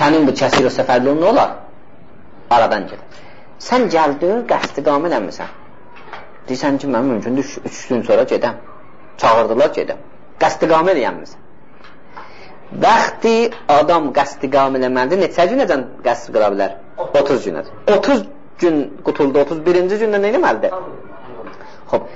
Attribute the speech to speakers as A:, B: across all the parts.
A: sənin bu kəsir o səfərliğin nə olar? Aradan gedir. Sən gəldin, qəsdiqamə eləmirsən. Deyirsən ki, mən mümkündür 3 gün sonra gedəm. Çağırdılar, gedəm. Qəsdiqamə eləyənmirsən. Vaxtı adam qəsdiqamə eləməlidir. Neçə günəcən qəsd qıra bilər? 30 günəcən. 30 gün qutuldu, 31-ci gündə nə eləməlidir? Xob.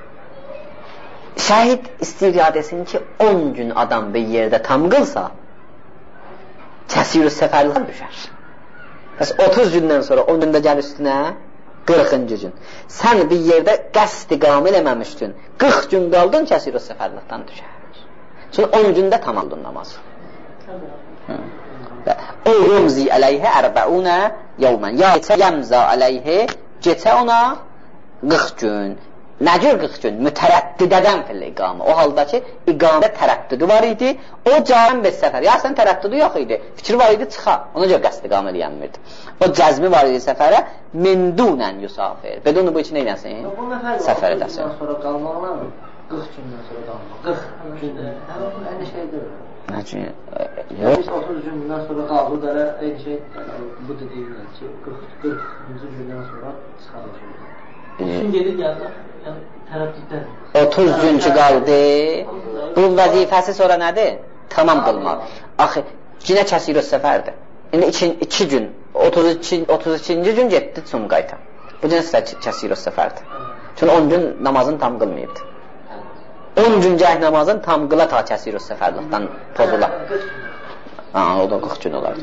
A: Şəhid istəyir yad etsin ki, 10 gün adam bir yerdə tam qılsa, kəsir səfərliğdən düşər. Bəs 30 gündən sonra 10 gündə gəl üstünə 40-cı gün. Sən bir yerdə qəsd iqamə eləməmişdin. 40 gün qaldın, kəsir səfərliğdən düşər. Çünki 10 gündə tamamdın namazı. O rumzi əleyhə 40 yevmən. Ya yəmza əleyhə geçə ona 40 gün. Nə cür 40 gün? Mütərəddidədən fil iqamə. O halda ki, iqamə tərəddüdü var idi. O cəzm bir səfər. Ya sən tərəddüdü yox idi. Fikir var idi, çıxa. Ona görə qəsd iqamə eləyənmirdi. O cəzmi var idi səfərə. Mindunən yusafir. Bedunu bu için neyləsin? Səfər edəsin.
B: Sonra qalmaqla 40 gündən sonra qalmaq. 40 gündən. Aynı şeydir.
A: Nə üçün?
B: Yox. 30 gündən sonra qaldı da aynı şey. Bu dediyimdən ki, 40-cı gündən sonra çıxarılır. Üçün gedir gəldi. Yəni tərəddüddən.
A: 30 gün ki qaldı. Bu vəzifəsi sonra nədir? Tamam qılmaq. Axı yenə kəsir səfərdir. İndi 2 gün 32-ci gün getdi Sumqayıta. Bu yenə kəsir səfərdir. Çünki 10 gün namazını tam qılmayıbdı. 10 gün gəh namazın tam qıla ta kəsir səfərlikdən pozula. O da 40 gün olar.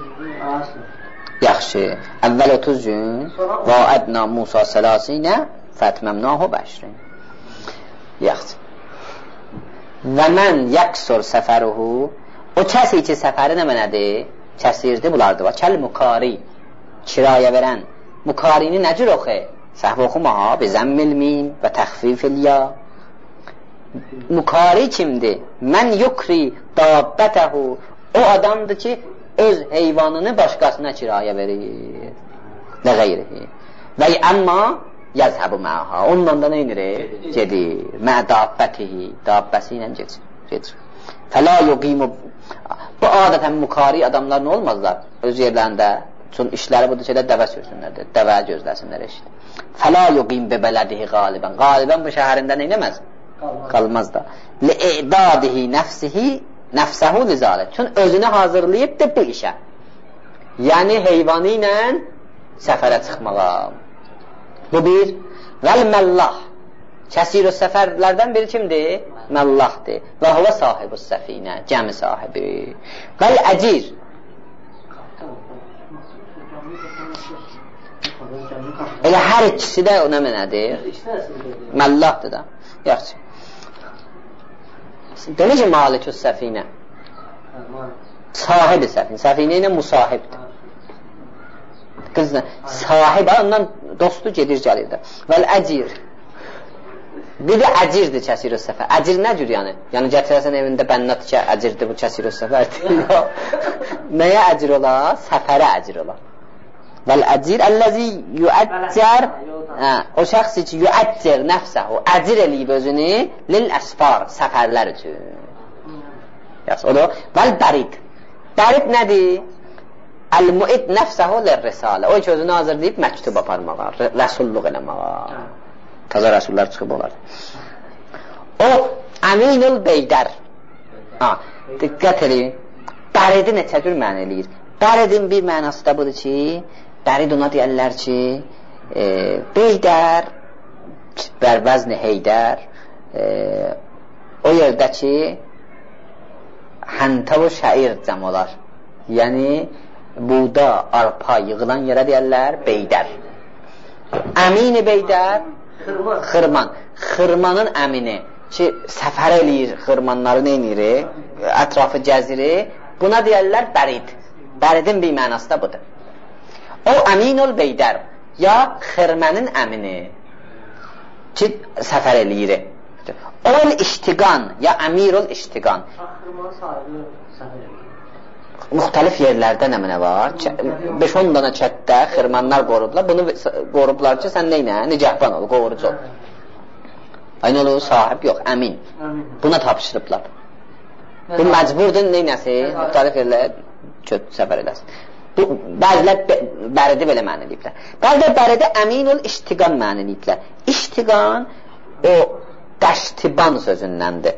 A: Yaxşı. Əvvəl 30 gün və ədna Musa səlasinə fətməmnahu bəşrin. Yaxşı. Və mən yəqsur səfəruhu, o kəsi ki səfəri nə mənədir? Kəsirdir, bulardır. Və kəl mukari, kirayə verən. Mukarini nə cür oxu? Səhv oxumaha, bizəmmil mim və təxfifil ya. Mukari kimdir? Mən yukri dabbətəhu, o adamdır ki, öz heyvanını başqasına kirayə verir. Və qeyrihi. Və əmma yazhəbu məha. Onunla da nə inir? Gedir. Mə dabbətihi. Dabbəsi ilə gedir. Fəla yuqimu. Bu adətən mukari adamlar nə olmazlar? Öz yerlərində. Çünki işləri budur ki, dəvə sürsünlərdir. Dəvə gözləsinlər eşit. Fəla yuqim bebələdihi qalibən. Qalibən bu şəhərində nə eləməz? Qalmaz da. Li'idadihi nəfsihi nəfsəhu lizalət. Çünki özünü hazırlayıbdır bu işə. Yəni heyvanı ilə səfərə çıxmağa. Bu bir. Vəl məllah. Kəsir-ü səfərlərdən biri kimdir? Məllahdır. Və huvə sahibu səfinə. Gəmi sahibi. Vəl əcir. Elə hər ikisi də ona mənədir. Məllahdır da. Yaxşı. Demək ki, malikü səfinə. Sahibi səfinə. Səfinə ilə musahibdir. Qızla, sahibə ondan dostu gedir, gəlir də. Vəl əcir. Bir də əcirdir kəsir-ü səfər. Əcir nə cür yəni? Yəni gətirəsən evində bənnat ki, əcirdir bu kəsir-ü səfərdir. Nəyə əcir ola? Səfərə əcir ola. Vəl əcir əlləzi yüəccər, o şəxsi ki, yüəccər nəfsəhu, əcir eləyib özünü lil əsfar, səfərlər üçün. Yaxşı, o da vəl bərid. Bərid nədir? Əl-muid nəfsəhu lil-risalə. O ki, özünü hazırlayıb məktub aparmağa, rəsulluq eləməğa. Taza rəsullar çıxıb olar. O, əminul beydər. Diqqət edin. Bəridi neçə cür mənə eləyir? Bəridin bir mənası da budur ki, bərid ona deyərlər ki, beydər, bərvəzni heydər, o yerdə ki, həntə və şəir cəm olar. Yəni, buğda, arpa yığılan yerə deyərlər beydər. Əmini beydər, xırman. Xırmanın əmini ki, səfər eləyir, xırmanları neynir, ətrafı gəziri, buna deyərlər bərid. Bəridin bir mənası da budur. O əminul beydər, ya xırmənin əmini ki, səfər eləyir. Ol iştiqan, ya əmirul iştiqan.
B: Xırman sahibi səfər eləyir.
A: Müxtəlif yerlərdə nəminə var. 5-10 dana çətdə xırmanlar qorublar. Bunu qorublar ki, sən neynə? Nicəhban ol, qorucu ol. Aynı olur, sahib yox, əmin. Buna tapışırıblar. Bu məcburdur, neynəsi? Müxtəlif yerlər səfər eləsin. Bəzilər bəridə belə məna ediblər. Bəzilər bəridə əminul iştiqan məna ediblər. İştiqan o dəştiban sözündəndir.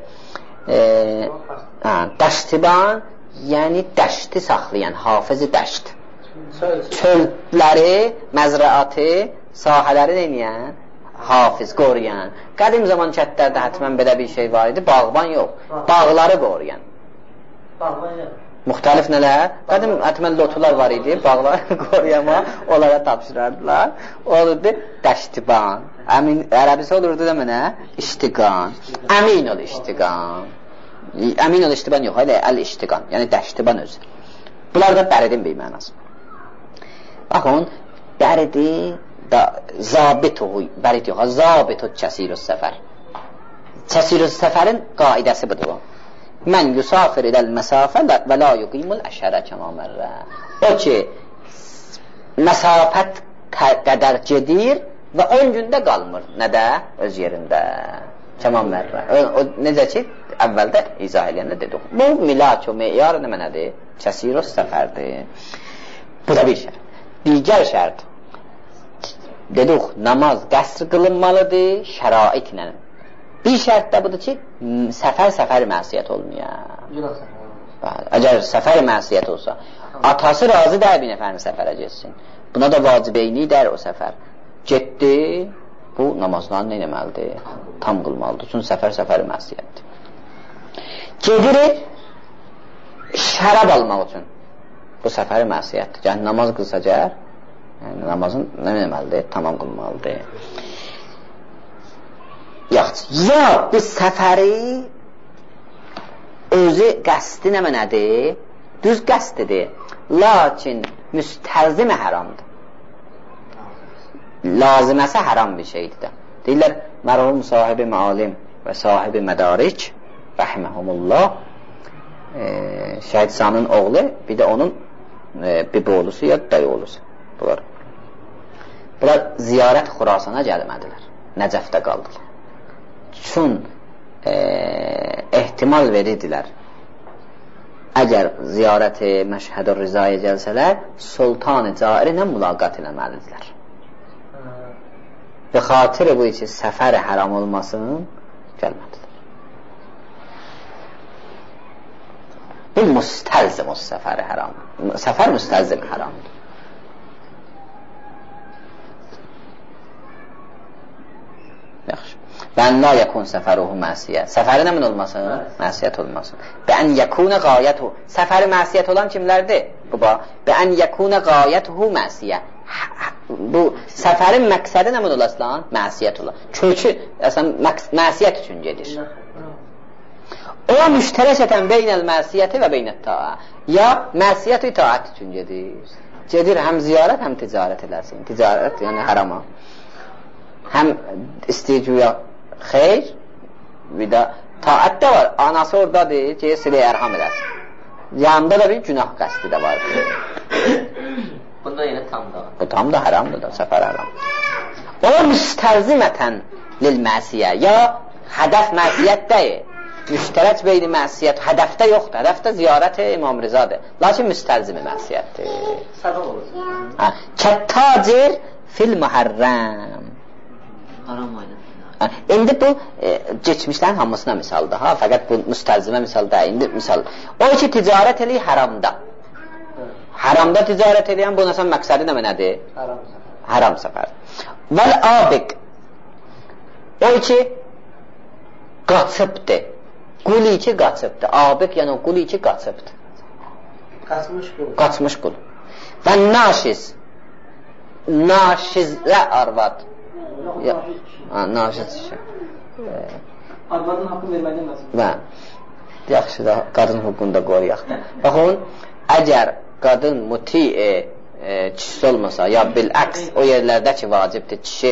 A: Dəştiban yəni dəşti saxlayan, hafizi dəşt. Çölləri, məzraatı, sahələri neyən? Hafiz, qoruyan. Qədim zaman kətlərdə hətmən belə bir şey var idi, bağban yox. Bağları qoruyan.
B: Bağban yox.
A: Müxtəlif nələr? Qədim hətmən lotular var idi, bağları qoruyama, onlara tapşırardılar. Olurdu dəştiban. Ərəbisi olurdu da mənə iştiqan. Əmin ol iştiqan. Əmin ol iştiqan yox, elə əl-iştiqan. Yəni dəştiban özü. Bunlar da bəridin bir mənası. Baxın, bəridi da zabituhu, bərid yox, zabitut kəsirus səfər. Kəsirus səfərin qaidəsi budur. Mən yusafir iləl məsafə və la yuqimul əşərə kəmamərrə. O ki, məsafət qədər gedir və 10 gündə qalmır. Nədə? Öz yerində. Kəmamərrə. Necə ki, əvvəldə izah eləyəndə dedik. Bu, milak o meyar nə mənədir? Kəsirus səfərdir. Bu da bir şərt. Digər şərt. Dedik, namaz qəsr qılınmalıdır şəraitlə. Bir şərt də budur ki, səfər məsiyyət olmuyor. Əgər səfər məsiyyət olsa, atası razı der bir nəfərin səfərə getsin. Buna da vacibeyni der o səfər. Getdi, bu namazlarını nə eləməlidir? Tam qılmalıdır. Çünki səfər məsiyyətdir. Gedir, şərab almaq üçün. Bu səfər məsiyyətdir. Yəni, namaz qılsacaq, yəni, namazın nə eləməlidir? Tamam qılmalıdır. Ya bu səfəri özü qəsdi nə mənədir? Düz qəsdidir. Lakin müstəlzimə haramdır. Laziməsə haram bir şeydir də. Deyirlər, mərhum sahibi məalim və sahibi mədarik rəhməhumullah Şəhid Sami'nin oğlu, bir də onun bir oğlusu ya dayı oğlusu. Bunlar ziyarət Xurasana gəlmədilər. Nəcəfdə qaldılar. Çün ehtimal verirdilər. Əgər ziyarəti Məşhəd-ül Rizaya gəlsələr, Sultan-ı Cair ilə mülaqat eləməlidirlər. Və xatirə bu için səfər haram olmasın, gəlmədilər. Bu müstəlzim o səfər haram. Səfər müstəlzim haramdır. Yaxşı. Bən la yəkun səfəruhu məsiyyət. Səfəri nə min olmasın? Məsiyyət olmasın. Bən yəkunə qayətuhu. Səfəri məsiyyət olan kimlərdir? Bən yəkunə qayətuhu məsiyyət. Bu səfərin məqsədi nə min olasın? Məsiyyət olar. Kökü məsiyyət üçün gedir. O müştərəkətən beynəl məsiyyəti və beynət ta'a. Ya məsiyyət itaət üçün gedir. Gedir həm ziyarət, həm ticarət eləsin. Ticarət, yəni harama. Həm istəyir xeyr, bir də taət də var. Anası oradadır ki, silə ərham eləsin. Yanında da bir günah qəsdi də var.
B: Bunda yenə tam da var.
A: Bu tam da haramdır da, səfər haramdır. O müstəlzimətən lil məsiyə. Ya hədəf məsiyyət deyil. Müştərək beyni məsiyyət hədəfdə yoxdur. Hədəfdə ziyarət İmam Rizadır. Lakin müstəlzimi məsiyyətdir.
B: Səbəb olur.
A: Kəttacir fil mühərrəm.
B: Haram aynen.
A: İndi bu geçmişlərin hamısına misaldır. Fəqət bu müstəlzimə misal deyil. İndi misal. O ki ticarət eləyir haramda. Haramda ticarət eləyən bu nəsən məqsədi nə nədir? Haram səfər. Vəl abiq. O ki qaçıbdır. Quli ki qaçıbdır. Abiq yəni quli ki qaçıbdır. Qaçmış qul. Və naşiz. Naşizlə arvad. Naşiz işi.
B: Arvadın haqqı verməkdən məsələ.
A: Və yaxşı da qadın hüququnda qoruyaq da. Baxın, əgər qadın kişisi olmasa, ya biləks o yerlərdə ki vacibdir, kişi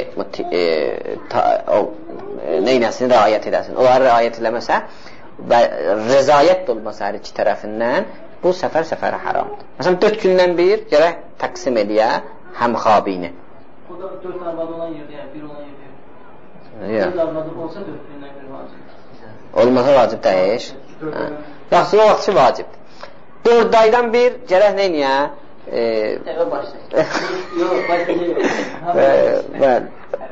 A: neynəsini rəayət edəsin. Onları rəayət eləməsə və rəzayət də olmasa hər iki tərəfindən bu səfər haramdır. Məsələn, 4 gündən bir gərək təqsim eləyə həm xabini.
B: O da 4 arvadı olan yerdə, yəni 1 olan yerdə. 4 arvadı olsa 4 gündən bir vacibdir.
A: Olmasa vacib deyil. Yaxşı, o vaxt ki vacibdir. 4 aydan bir gərək nə eləyə?
B: Evə başlayın. Yox, başlayın.
A: Bəli.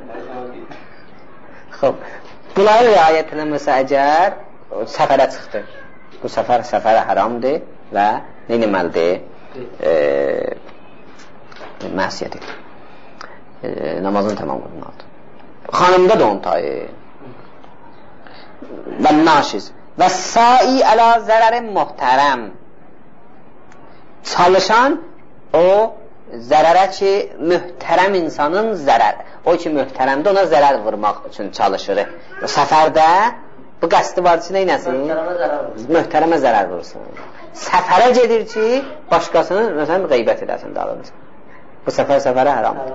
A: Xoş. Bunları riayət eləməsə əgər səfərə çıxdı. Bu səfərə haramdır və nə eləməlidir? Məsiyət edir. Namazını tamam qılmalıdır. Xanımda da onun tayı. Və naşiz. Və sai əla zərərin muhtərəm. Çalışan o zərərə ki, mühtərəm insanın zərər. O ki, mühtərəmdə ona zərər vurmaq üçün çalışır. Səfərdə bu qəsdi var ki, neynəsin? Mühtərəmə zərər vursun. Səfərə gedir ki, başqasının məsələn, qeybət edəsin dalınca. Bu səfərə haramdır.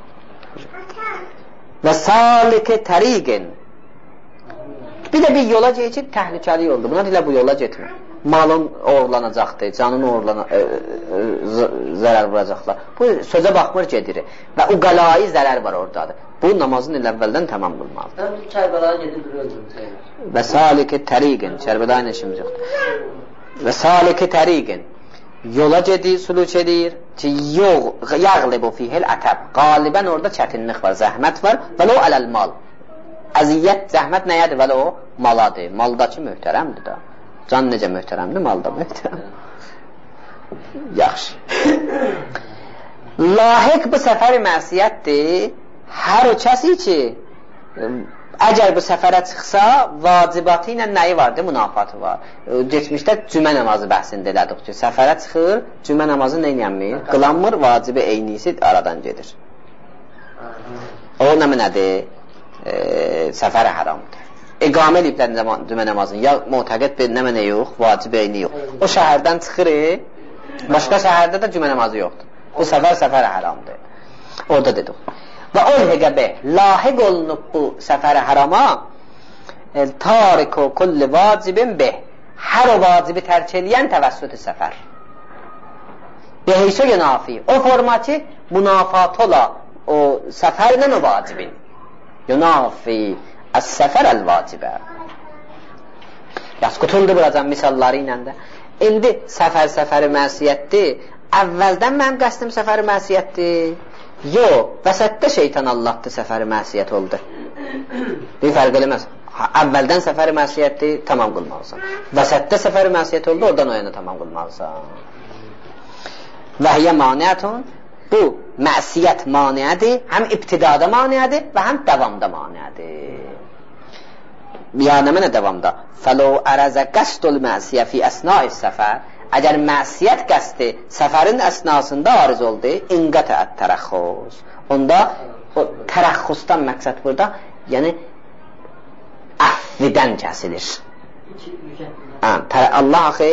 A: Və salikə təriqin. Bir də bir yola geçib təhlükəli yoldur. Buna deyilər bu yola getmir. Malın oğurlanacaqdır, canın zərər vuracaqlar. Bu sözə baxmır gedir. Və uqalayi zərər var oradadır. Bu namazın il əvvəldən tamam qılmalıdır.
B: Kərbəlaya gedir, öldürür.
A: Və salikə təriqin. Kərbəlaya ilə işimiz yoxdur. Və salikə təriqin. Yola gedir, suluk edir ki, yağlibu fihil ətəb. Qalibən orada çətinlik var, zəhmət var. Və lo ələl mal. Əziyyət, zəhmət nəyədir? Və lo maladır. Maldakı möhtərəmdir da. Can necə möhtərəmdir, malda möhtərəm. Yaxşı. Lahiq bu səfər məsiyyətdir. Hər o kəsi ki, əgər bu səfərə çıxsa, vacibatı ilə nəyi vardır? Münafatı var. Geçmişdə cümə namazı bəhsində elədik ki, səfərə çıxır, cümə namazı neynənmir? Qılanmır, vacibi eynisi aradan gedir. O nədir? Səfərə haramdır. İqamə eləyiblər cümə namazını, ya mütəqid bir nə yox, vacib eyni yox. O şəhərdən çıxır, başqa şəhərdə də cümə namazı yoxdur. Bu səfərə haramdır. Orada dedik. Və ulhiqə lahiq olunub bu səfərə harama tariku kulli vacibin bih. Hər o vacibi tərk eləyən təvəssüt-i səfər. Beheysə yunafi. O forma ki, münafat ola o səfərlə o vacibin. Yunafi əs-səfər əl-vacibə. Yaş qutuldu buracan misalları ilə də. İndi səfəri məsiyyətdir. Əvvəldən mənim qəsdim səfəri məsiyyətdir. Yox, vəsətdə şeytan Allahdır, səfəri məsiyyət oldu. Bir fərq eləməz. Əvvəldən səfəri məsiyyətdir, tamam qılmalısan. Vəsətdə səfəri məsiyyət oldu, oradan o yana tamam qılmalısan. Vəhiyyə maniyyətun, bu məsiyyət maniyyədir, həm ibtidada maniyyədir və həm davamda maniyyədir. Yəni mənə davamda. Fəlo ərəzə qəsdül məsiyə fi əsnai səfər. Əgər məsiyyət qəsdi səfərin əsnasında ariz oldu, inqətə ət-tərəxxus. Onda o tərəxxusdan məqsəd burada, yəni əfvidən kəsilir. Allah axı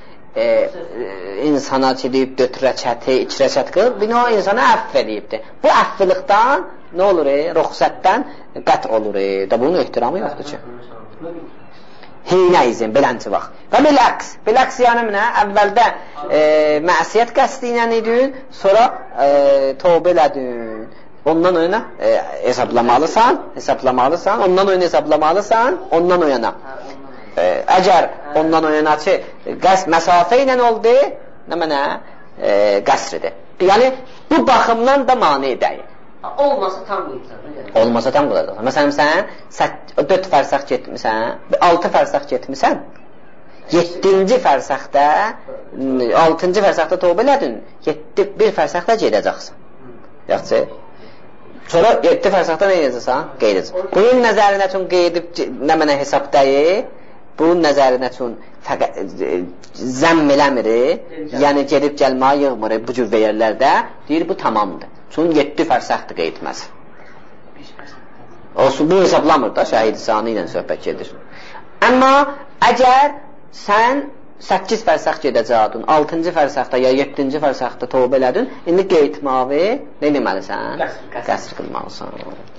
A: insana çidib, 4 rəkəti, 2 rəkət qılıb, bir o insana əff edibdir. Bu əffliqdən nə olur? Ruxsətdən qət olur. Da bunun ehtiramı yoxdur ki. Heynə izin, belənci vaxt. Və biləks yəni mənə əvvəldə məsiyyət qəsdi ilə edin, sonra tövbə elədin. Ondan o yana hesablamalısan, ondan o yana hesablamalısan, ondan o yana. Əgər ondan o yana ki, məsafə ilə oldu, nə mənə qəsridir. Yəni, bu baxımdan da mani edəyir.
B: Olmasa tam qılacaq.
A: Olmasa tam qılacaq. Məsələn, sən 4 fərsəx getmirsən, 6 fərsəx getmirsən, 7-ci fərsəxdə, 6-cı fərsəxdə tövbə elədin, 1 fərsəxdə gedəcəksən. Yaxşı? Sonra 7 fərsəxdə nə edəcəksən? Qeydəcək. Bunun nəzərinə üçün qeydib, nə mənə hesab deyil, bunun nəzərinə üçün zəmm eləmir, yəni gedib gəlməyə yığmır bu cür yerlərdə, deyir bu tamamdır. Çünki 7 fərsəxdir qeydməz. Bu hesablamır da, şəhid sanı ilə söhbət gedir. Amma əgər sən 8 fərsəx gedəcəkdin, 6-cı fərsəxdə ya 7-ci fərsəxdə tövbə elədin, indi qeydmavi nə eləməlisən? Qəsr qılmalısan.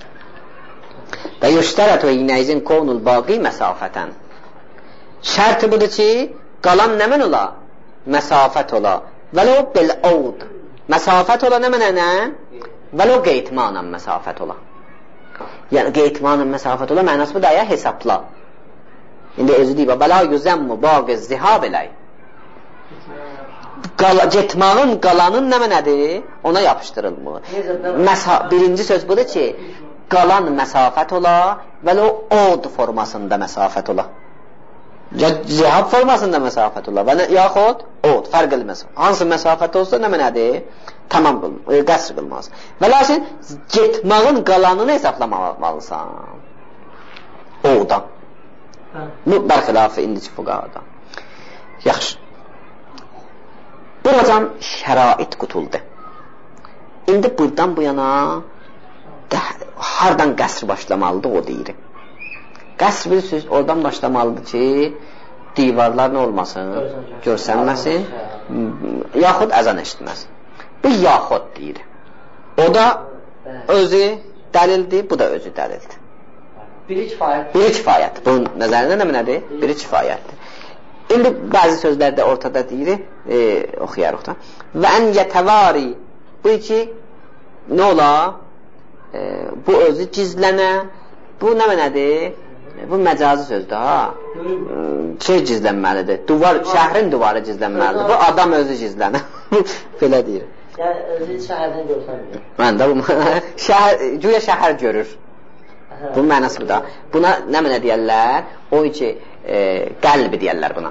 A: Və yüştərətü inəyizin qovnul baqi məsafətən. Şərti budur ki, qalan nə mən ola? Məsafət ola. Vəlo bil-ovd. Məsafət ola nə mənə nə? Vəlo qeytmanən məsafət ola. Yəni qeytmanən məsafət ola mənası bu da ya hesabla. İndi özü deyib, vəla yüzəmmu bağ-ı zihab eləy. getmağın, qalanın nə mənədir? Ona yapışdırılmır. Birinci söz budur ki, qalan məsafət ola və o od formasında məsafət ola. Ya zihab formasında məsafət ola və yaxud od, fərq eləməz. Hansı məsafət olsa nə mənədir? Tamam qəsr qılmaz. Və lakin getmağın qalanını hesablamalısan. Odan. Bərxilafı indici fuqahadan. Yaxşı. Buradan şərait qutuldu. İndi buradan bu yana hardan qəsr başlamalıdır o deyir. Qəsr bilirsiniz oradan başlamalıdır ki divarlar nə olmasın? Görsənməsin. Yaxud əzan eşitməsin. Bu yaxud deyir. O da özü dəlildir, bu da özü dəlildir.
B: Biri kifayət.
A: Biri kifayət. Bunun nəzərində nə mənədir? Biri kifayətdir. İndi bəzi sözlərdə ortada deyir, oxuyarıq da. Və ən yətəvari, bu ki, nə ola? Bu özü gizlənə, bu nə mənədir? Bu məcazi sözdür, ha? Şey gizlənməlidir, şəhrin duvarı gizlənməlidir, bu adam özü gizlənə. Belə deyir.
B: Yəni, özü şəhərdən görsənmir.
A: Mən də bu, güya şəhər görür. Bu mənası bu da. Buna nə mənə deyərlər? O ki, qəlbi deyərlər buna.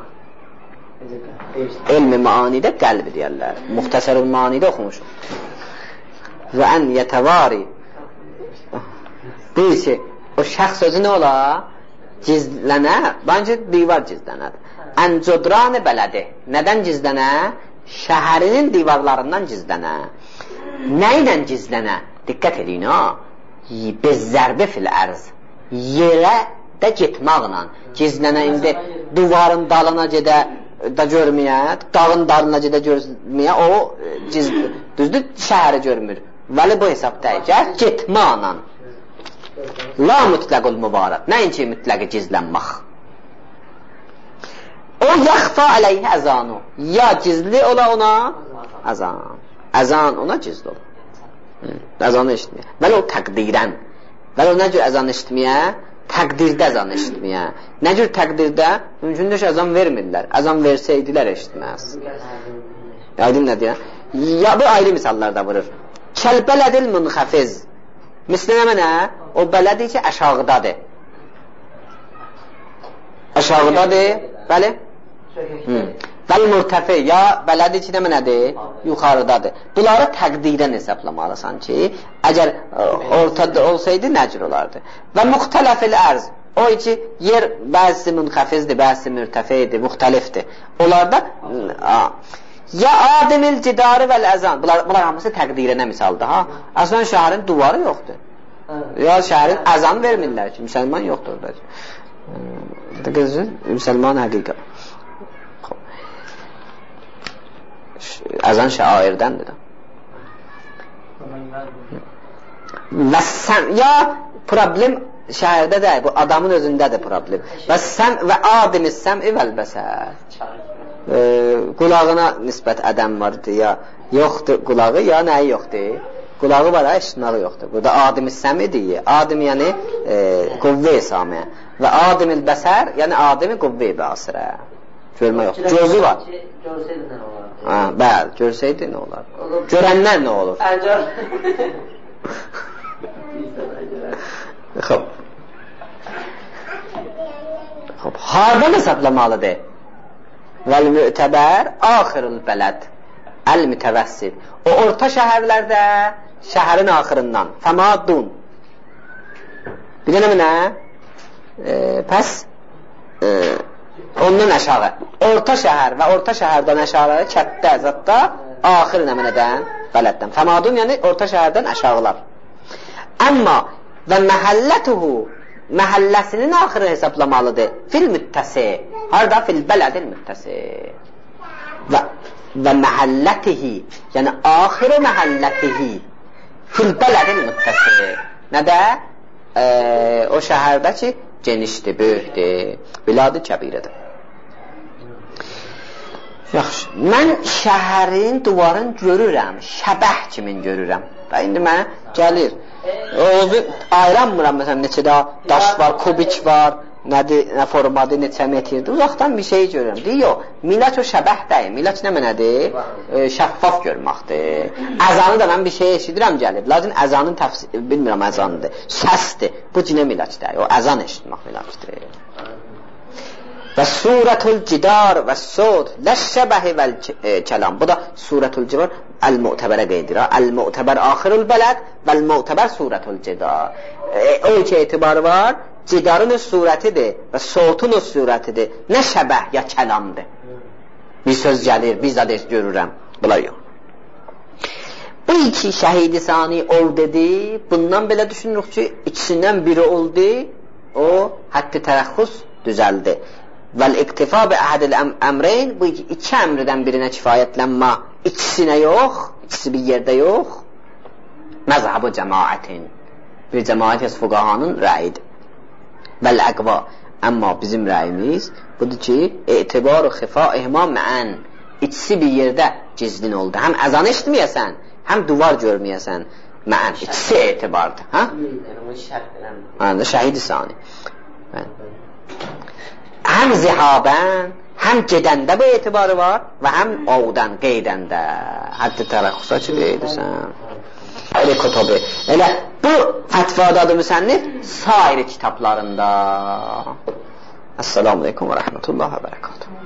A: Elmi maanidə qəlbi deyərlər. Muxtəsərul maanidə oxumuşum. Və ən yətəvari. Deyir ki, o şəxs özü nə ola? Gizlənə, bence divar gizlənədir. Ən codranı bələdi. Nədən gizlənə? Şəhərinin divarlarından gizlənə. Nə ilə gizlənə? Diqqət edin, ha? Bezzərbi fil ərz. Yerə də getmaqla gizlənə. İndi duvarın dalına gedə da görməyə, dağın dalına gedə görməyə, o düzdür, şəhəri görmür. Vəli bu hesabda əgər getmaqla la mütləqul mübarət, nəinki mütləqi gizlənmək. O yaxfa aleyhi əzanu, ya gizli ola ona əzan, əzan ona gizli ola, əzanı eşitməyə. Vəli o təqdirən, vəli o nə cür əzan eşitməyə? Təqdirdə əzan eşitməyə. Nə cür təqdirdə? Mümkündür ki, əzan vermirlər. Əzan versəydilər eşitməz. Aydın nə deyək? Ya bu ayrı misallarda vurur. Kəlbələdil münxəfiz. Misli nə mənə? O bələdir ki, əşağıdadır. Əşağıdadır, bəli? Bəli mürtəfi, ya bələdir ki, nə mənədir? Yuxarıdadır. Bunları təqdirən hesablamalısan ki, əgər ortada olsaydı, nəcür olardı. Və müxtələfil ərz, o ki, yer bəzisi münxəfizdir, bəzisi mürtəfidir, müxtəlifdir. Onlarda ya ademil cidarı vəl əzan, bunlar hamısı təqdirənə misaldır, ha? Əslən şəhərin duvarı yoxdur. Ya şəhərin əzan vermirlər ki, müsəlman yoxdur orada. Müsəlman həqiqət. Əzan şairdəndir. Və sən, ya problem şəhərdə deyil, bu adamın özündədir problem. Və sən və ademi səm'i vəlbəsər. Qulağına nisbət ədəm vardır, ya yoxdur qulağı, ya nəyi yoxdur? Qulağı var, eşitməyi yoxdur. Burada ademi səm'i deyir. Adem yəni quvve-i samiyə. Və ademil bəsər, yəni ademi quvve-i basirə. Görmə yoxdur. Gözü var.
B: Görsəydi nə olar?
A: Bəli, görsəydi nə olar? Görənlər nə olur? Xoş. Hardan hesablamalıdır? Vəl-mü'təbər axirul bələd əl-mütəvəssid. O orta şəhərlərdə şəhərin axırından fəmadun. Bir dənə mi nə? Pəs ondan əşağı. Orta şəhər və orta şəhərdən əşağı kətdə, zətdə axir nəminədən bələddən. Fəmadun yəni orta şəhərdən əşağılar. Əmma və məhəllətuhu məhəlləsinin axırı hesablamalıdır. Fil müttəsi. Harada? Fil bələdil müttəsi. Və məhəllətihi yəni axırı məhəllətihi fil bələdil müttəsi. Nədə? O şəhərdə ki genişdir, böyükdir, bilad-ı kəbirədir. Yaxşı, mən şəhərin duvarını görürəm, şəbəh kimin görürəm. Və indi mənə gəlir, ayıranmıram, məsələn, neçə də daş var, kubik var, nədir, nə formadır, neçə metrdir, uzaqdan bir şey görürəm. Deyir, yox, milaç o şəbəh deyil. Milaç nə mənədir? Şəffaf görməkdir. Əzanı da mən bir şey eşidirəm gəlib. Lakin əzanın təfsiri, bilmirəm əzanıdır. Səsdir. Bu cinə milaç deyil. O əzan eşitmək milaçdır. Və surətul cidar və sod ləşşəbəhi vəl kəlam. Bu da surətul cidar əl-mu'təbərə qeydir. Əl-mu'təbər axirul bələd vəl-mu'təbər surətul cidar. O iki etibarı var. Cidarın öz surətidir və sotun öz surətidir. Nə şəbəh ya kəlamdır. Bir söz gəlir, bir zad görürəm. Bunlar yox. Bu iki şəhidi sani ol dedi. Bundan belə düşünürük ki, ikisindən biri oldu. O, həddi tərəxxus düzəldi. Vəl-iktifa bi əhədil əmreyn, bu iki əmrdən birinə kifayətlənmə, ikisinə yox, ikisi bir yerdə yox. Məzhəb-ı cəmaətin, bir cəmaət yaz fuqahanın rəyidir. Vəl-əqva, amma bizim rəyimiz budur ki, etibar-ı xifa-ihma məən, ikisi bir yerdə gizlin oldu. Həm əzan eşitməyəsən, həm duvar görməyəsən, məən, ikisi etibardır. Şəhid-i sani. Həm zihabən, həm gedəndə bu etibarı var və həm ovdan, qeydəndə. Həddi tərəxxusa ki, qeydirsən. Elə kutubu. Elə bu fətvadadır müsənnif sair kitablarında. Esselamu aleykum və rəhmətullah və bərəkatuhu.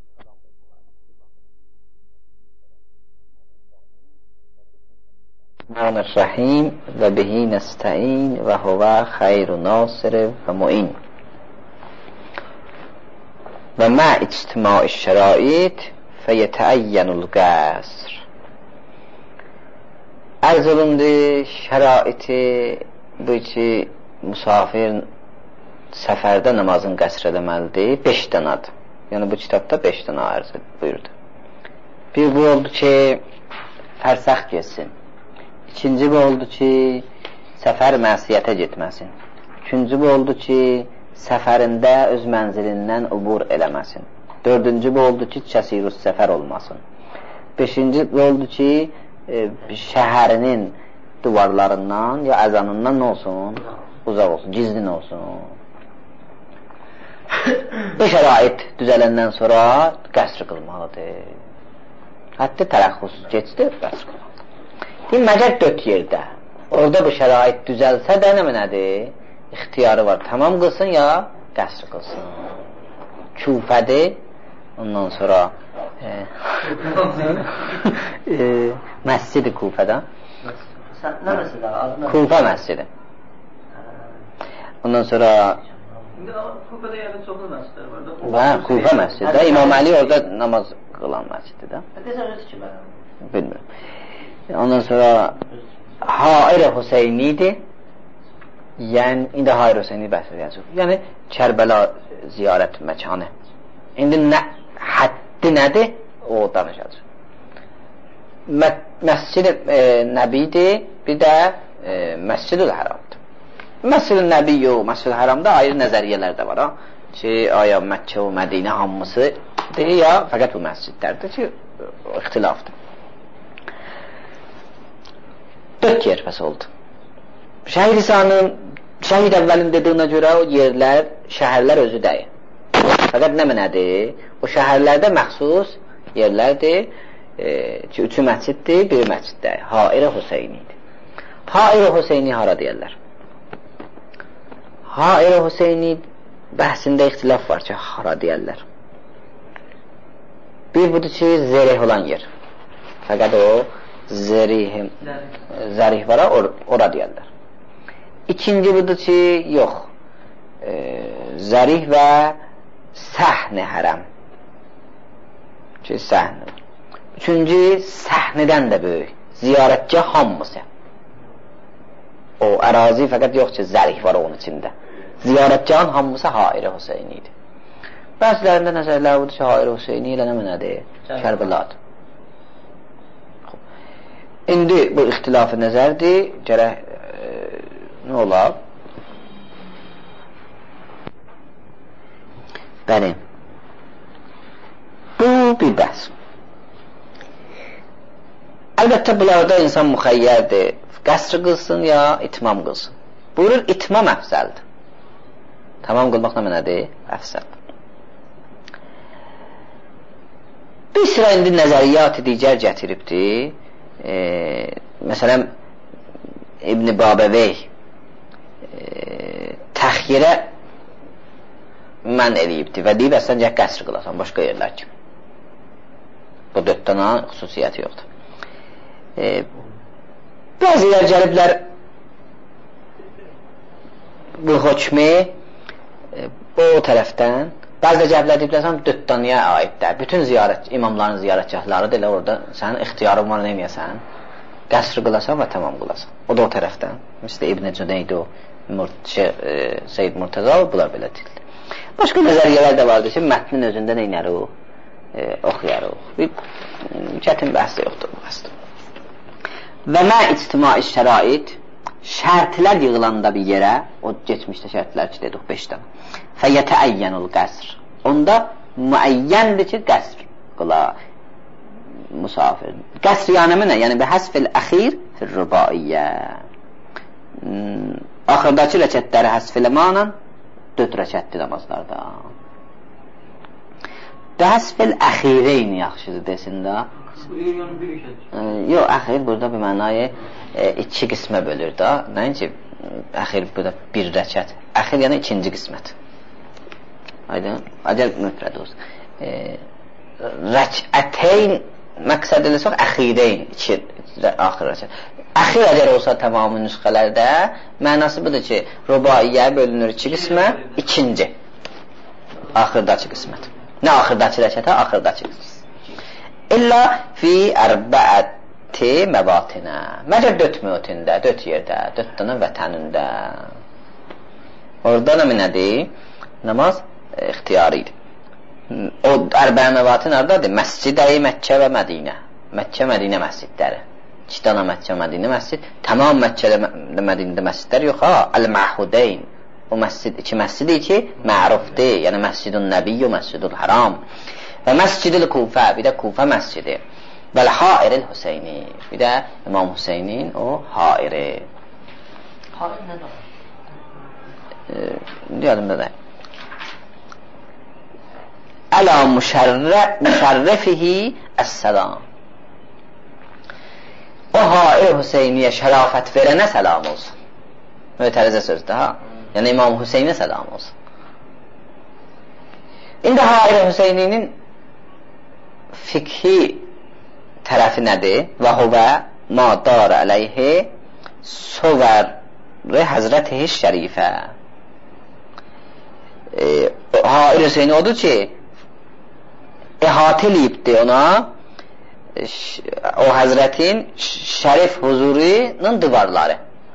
A: Rahim və bihi nəstəin və huvə xeyru nasir və mu'in. Və mə ictimai şərait fəyətəəyyənul qəsr. Ərz olundu şəraiti bu ki, musafir səfərdə namazın qəsr edəməlidir, 5 dənədir. Yəni bu kitabda 5 dənə ərz buyurdu. Bir bu oldu ki, fərsəx geçsin. İkinci bu oldu ki, səfər məsiyyətə getməsin. Üçüncü bu oldu ki, səfərində öz mənzilindən ubur eləməsin. Dördüncü bu oldu ki, kəsirus səfər olmasın. Beşinci bu oldu ki, şəhərinin duvarlarından ya əzanından nə olsun? Uzaq olsun, gizlin olsun. Bu şərait düzələndən sonra qəsr qılmalıdır. Hətta tərəxxus keçdi, qəsr qılmalıdır. Deyim, məgər 4 yerdə. Orada bu şərait düzəlsə də nədir? İxtiyarı var. Tamam qılsın ya qəsr qılsın. Küfədir. Ondan sonra məscid-i Kufədə.
B: Nə məsələ?
A: Kufə məscidi. Ondan sonra
B: Kufədə yəni çoxlu məscidlər var da.
A: Və Kufə məscidi. İmam Əli orada namaz qılan məscididir.
B: Desən özü ki mən.
A: Bilmirəm. Ondan sonra Hair Hüseynidir. Yəni, indi Hair Hüseyni bəhs edəcək. Yəni, Kərbəla ziyarət məkanı. İndi həddi nədir? O danışacaq. Məscid-i Nəbidir, bir də Məscid-ül Həramdır. Məscid-ül Nəbi yox, Məscid-ül Həramda ayrı nəzəriyyələr də var. Ki, aya Məkkə və Mədinə hamısı deyir ya, fəqət bu məscidlərdir ki, ixtilafdır. 4 yer pəs oldu. Şəhid əvvəlin dediyinə görə o yerlər, şəhərlər özü deyil. Fəqət nə mənədir? O şəhərlərdə məxsus yerlərdir ki, 3-ü məsciddir, 1-i məsciddir. Hair Hüseynidir. Hair Hüseyni hara deyərlər? Hair Hüseyni bəhsində ixtilaf var ki, hara deyərlər. Bir budur ki, zərih olan yer. Fəqət o zərih var, ora deyərlər. İkinci budur ki, yox, zərih və səhnə hərəm. Ki, səhnə. Üçüncü, səhnədən də böyük. Ziyarətgah hamısı. O, ərazi fəqət yox ki, zərih var onun içində. Ziyarətgahın hamısı Hair Hüseyni idi. Bəzilərində nəzərlər budur ki, Hair Hüseyni ilə nə mənədir? Kərbəladır. İndi bu ixtilafı nəzərdir, gərək nə olar? Bəli. Bu bir bəhs. Əlbəttə, bunlarda insan müxəyyərdir. Qəsr qılsın ya itmam qılsın. Buyurur, itmam əfzəldir. Tamam qılmaq nə mənədir? Əfsəl. Bir sıra indi nəzəriyyat-ı digər gətiribdir. Məsələn, İbn-i Babavey təxirə mən eləyibdir və deyib, əslən, gəh qəsr qılasan, başqa yerlər kimi. Bu 4 dənə xüsusiyyəti yoxdur. Bəzi yer gəliblər bu hökmü o tərəfdən, bəzi də gəliblər deyiblər, 4 dənəyə aiddir. Bütün imamların ziyarətgahları da elə orada sənin ixtiyarın var, nə eləyəsən? Qəsr qılasan və tamam qılasan. O da o tərəfdən. Məsələn, İbn-i Cüneyd o, Seyyid Murtaza, bunlar belə deyildir. Başqa nəzəriyyələr də vardır ki, mətnin özündə neynərik, oxuyarıq. Bir çətin bəhs də yoxdur bu bəhsdə. Və mə ictimai şərait, şərtlər yığılanda bir yerə, o geçmişdə şərtlər ki, dedik 5 dənə, fəyətəəyyənul qəsr. Onda müəyyəndir ki, qəsr qıla musafir. Qəsr yəni nə? Yəni bi həsfil əxir fil rübaiyyə. Axırdakı rəkətləri həsf eləməklə 4 rəkətli namazlarda. Həsfil əxireyni yaxşıdır desin də. Yox, əxir burada bir mənayı 2 qismə bölür da. Nəinki əxir burada 1 rəkət. Əxir yəni 2-ci qismət. Aydın, acəl müfrəd olsun. Rəkəteyn məqsəd eləsək əxireyn 2 axır rəkət. Əxir əgər olsa tamamı nüsxələrdə mənası budur ki, rübaiyyə bölünür 2 qismə, 2-ci axırdakı qismət. Nə axırdakı rəkətə? Axırdakı qismət. İlla fi ərbəəti məbatinə. Məgər 4 mütində, 4 yerdə, 4 dənə vətənində. Orada nədir? Namaz ixtiyaridir. O ərbəə məbatin haradadır? Məscid-i Məkkə və Mədinə. Məkkə, Mədinə məscidləri. 2 dənə Məkkə, Mədinə məscid. Tamam Məkkə, Mədinədə məscidlər yox ha. Əl-Məhudeyn. O məscid, 2 məscid ki, mərufdir. Yəni Məscidun Nəbiyyə, Məscidul Haram. Və Məscidil Kufə, bir də Kufə məscidi. Vəl-Hairil Hüseyni. Bir də İmam Hüseynin o hairi.
B: Hair nə var?
A: Deyəlimdə də. Əla müşərrəfihi əs-səlam. O hair Hüseyniyə şərafət verənə səlam olsun. Mötərizə sözdür ha. Yəni İmam Hüseynə səlam olsun. İndi hair Hüseyninin fikhi tərəfi nədir? Və huvə ma dar əleyhi suvər-i həzrətihi şərifə. Hair Hüseyni odur ki, əhatə eləyibdir ona o həzrətin şərif huzurunun divarları.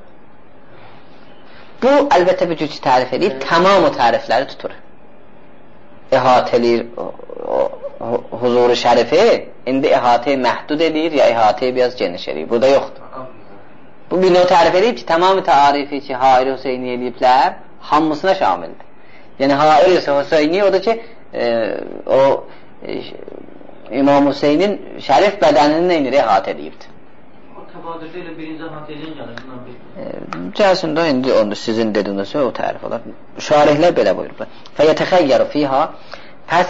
A: Bu, əlbəttə bir cüc tərif edib, tamam o tərifləri tutur. Əhatə eləyir huzuru şərifi, indi əhatəyi məhdud edir, ya əhatəyi biraz geniş edir. Burada yoxdur. Bu, bir növ tərif edib ki, tamam tarifi ki, Hair Hüseyni eləyiblər, hamısına şamildir. Yəni, Hair Hüseyni odur ki, o İmam Hüseynin şərif bədənini neynir əhatə edibdir.
B: O təbadürdə ilə birinci əhatə eləyən gəlir.
A: Gəlsin də, indi onu sizin dediyinizsə o tərif olar. Şarihlər belə buyurublar. Fəyətəxəyyəru fiyha, pəs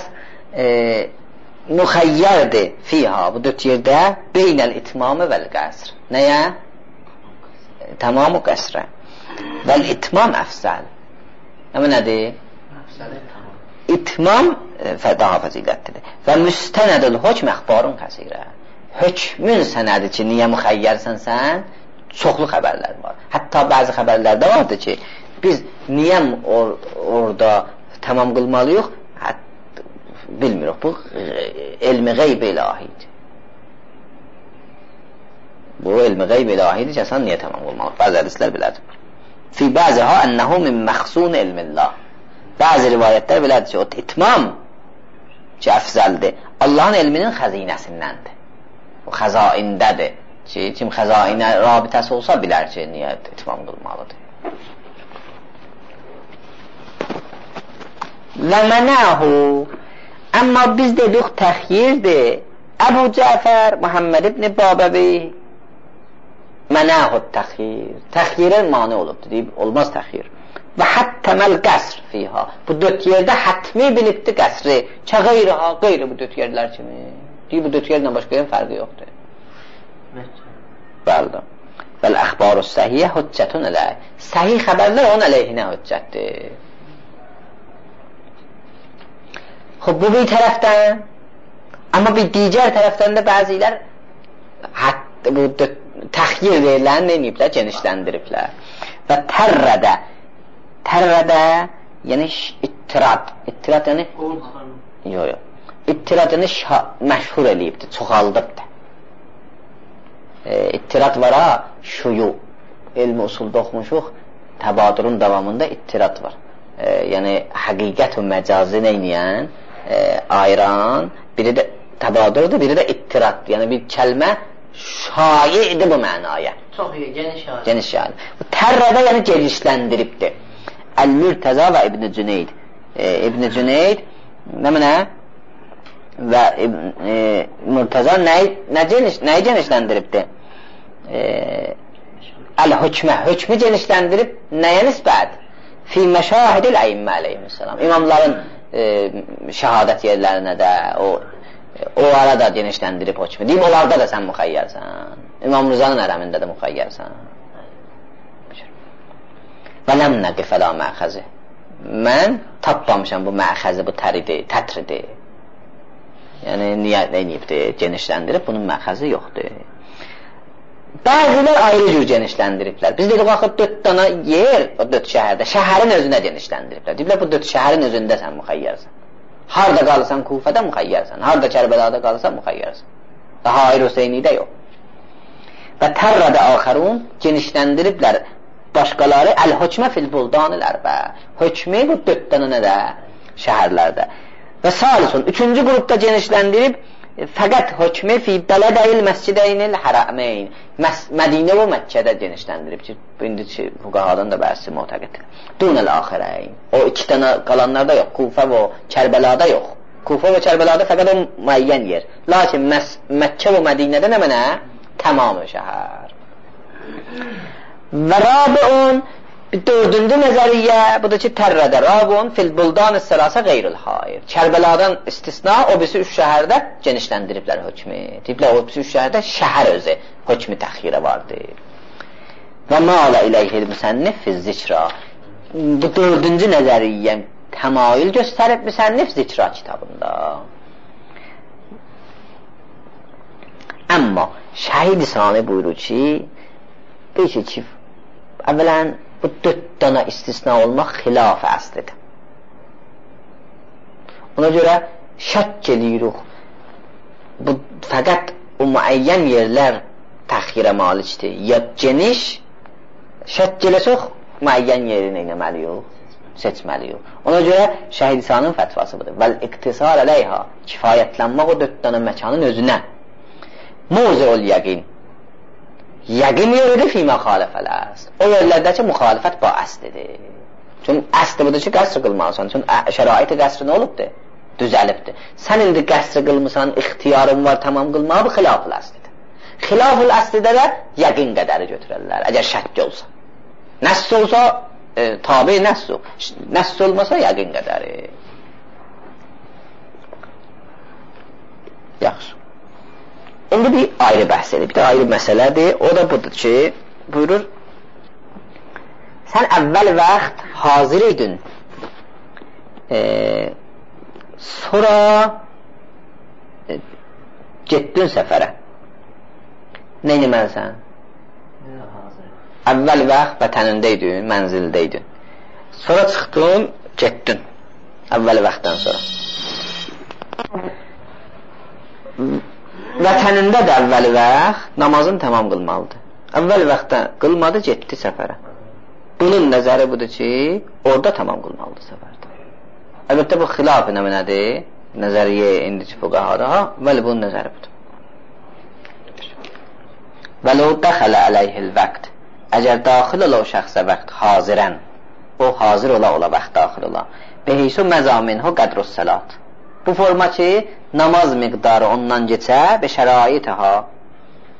A: müxəyyərdir fiyha, bu 4 yerdə beynəl itmamı vəl qəsr. Nəyə? Tamamı qəsrə. Vəl itmam əfsəl. Amma nədir? İtmam daha fəzilətlidir. Və müstənədül hökm əxbarun kəsirə. Hökmün sənədi ki, niyə müxəyyərsən sən? Çoxlu xəbərlər var. Hətta bəzi xəbərlərdə vardır ki, biz niyə orada tamam qılmalıyıq? Bilmirik. Bu elmi qeyb ilahidir. Bu elmi qeyb ilahidir ki, sən niyə tamam qılmalıyıq? Bəzi hədislər belədir. Fi bəziha ənəhu min məxsun ilmillah. Bəzi rivayətlər belədir ki, o itmam ki, əfzəldir. Allahın elminin xəzinəsindəndir. O xəzaindədir ki, kim xəzainə rabitəsi olsa bilər ki, niyə itmam qılmalıdır. Və mənəhu, amma biz dedik təxyirdir. Əbu Cəfər, Muhammed ibn Babəvi mənəhu təxyir. Təxyirə mani olubdur, deyib, olmaz təxyir. və həttəməl qəsr fiha. Bu 4 yerdə hətmi bilibdi qəsri. Çə qeyriha, qeyri bu 4 yerlər kimi. Deyir, bu 4 yerlə başqa yerin fərqi yoxdur. Bəli. Vəl əxbaru səhiyyə hüccətun ələy. Səhih xəbərlər onun əleyhinə hüccətdir. Xub, bu bir tərəfdən, amma bir digər tərəfdən də bəzilər bu təxyir verilən neyiblər, genişləndiriblər. Və tərrədə, yəni ittirad, yəni ittirad yəni məşhur eləyibdir, çoxaldıbdır. İttirad var ha, şuyu, elmi usulda oxumuşuq, təbadurun davamında ittirad var. Yəni həqiqət və məcazi neyniyən, ayıran, biri də təbadurdur, biri də ittirad, yəni bir kəlmə şaiidir bu mənaya.
B: Çox iyi,
A: geniş şair. Bu tərrədə yəni genişləndiribdir. Əl-Mürtəza və İbn-i Cüneyd. İbn-i Cüneyd nə? Və Mürtəza nəyi genişləndiribdir? Əl-Hükmə. Hükmü genişləndirib nəyə nisbət? Fi məşahidil əyimmə əleyhissalam. İmamların şəhadət yerlərinə də o arada genişləndirib hökmü. Deyim, onlarda da sən müxəyyərsən. İmam Rızanın ərəmində də müxəyyərsən. Və ləm nəqifələ məxəzi. Mən tapmamışam bu məxəzi, bu tətridir. Yəni, niyə neyibdir? Genişləndirib, bunun məxəzi yoxdur. Bəzilər ayrı cür genişləndiriblər. Biz dedik, axı 4 dana yer, o 4 şəhərdə, şəhərin özünə genişləndiriblər. Deyiblər, bu 4 şəhərin özündə sən müxəyyərsən. Harada qalırsan Kufədə müxəyyərsən, harada Kərbəlada qalırsan müxəyyərsən. Daha ayrı Hüseynidə yox. Və tərrədə axərun genişləndiriblər başqaları əl-hökmə fil-buldanil ərbə. Hökmü bu 4 dənə də şəhərlərdə. Və salisun, 3-cü qrupda genişləndirib fəqət hökmü fi bələdəyil məscideynil hərəmeyn. Mədinə və Məkkədə genişləndirib ki, indi fuqahadan da bəhsi mütəqiddir. Dunəl axirəyn. O 2 dənə qalanlarda yox, Kufə və Kərbəlada yox. Kufə və Kərbəlada fəqət o müəyyən yer. Lakin Məkkə və Mədinədə nə mənə? Tamamı şəhər. Və rabiun, 4-cü nəzəriyyə, bu da ki, tərrədə rabiun fil-buldan istəlasə qeyrül hayır. Kərbələdən istisna, o birisi 3 şəhərdə genişləndiriblər hökmü. Deyiblər, o birisi 3 şəhərdə şəhər özü hökmü təxirə vardır. Və malə iləyhil müsənnif fiz-zikra. Bu 4-cü nəzəriyyə təmayül göstərib müsənnif zikra kitabında. Amma Şəhid Sani buyurur ki, əvvələn bu 4 dana istisna olmaq xilaf əslidir. Ona görə şək edirik. Bu fəqət o müəyyən yerlər təxirə malikdir. Ya geniş, şək eləsək müəyyən yerini eləməliyik, seçməliyik. Ona görə Şəhid-i fətvası budur. Vəl iqtisar əleyha, kifayətlənmək o 4 dana məkanın özünə. Muzul yəqin. Yəqin yeridir fi məxalifəl əsl. O yerlərdəki müxalifət bu əslidir. Çünki əsli budur ki, qəsr qılmalısan. Çünki şərait-i qəsri nə olubdur? Düzəlibdir. Sən indi qəsr qılmısan, ixtiyarın var, tamam qılmağı, bu xilaf-ül əslidir. Xilaf-ül əslidə də yəqin qədəri götürərlər, əgər şəkk olsa. Nəss olsa, tabi nəss olmasa, yəqin qədəri. Yaxşı. İndi bir ayrı bəhs edir, bir də ayrı məsələdir. O da budur ki, buyurur, sən əvvəl vaxt hazır idin, sonra getdin səfərə. Nə eləməlisən? Əvvəl vaxt vətənindəydin, mənzildəydin. Sonra çıxdın, getdin. Əvvəl vaxtdan sonra. Vətənində də əvvəl vaxt namazını tamam qılmalıdır. Əvvəl vaxtda qılmadı, getdi səfərə. Bunun nəzəri budur ki, orada tamam qılmalıdır səfərdə. Əlbəttə bu xilaf nədir? Nəzəriyyə indiki fuqahada, vəli bunun nəzəri budur. Vələ dəxələ əleyhil vəqt. Əgər daxil ola o şəxsə vaxt hazirən, o hazır ola vaxt daxil ola. Beheysu məzaminhu qədrus salat. Bu forma ki, namaz miqdarı ondan geçə və şərait-əha.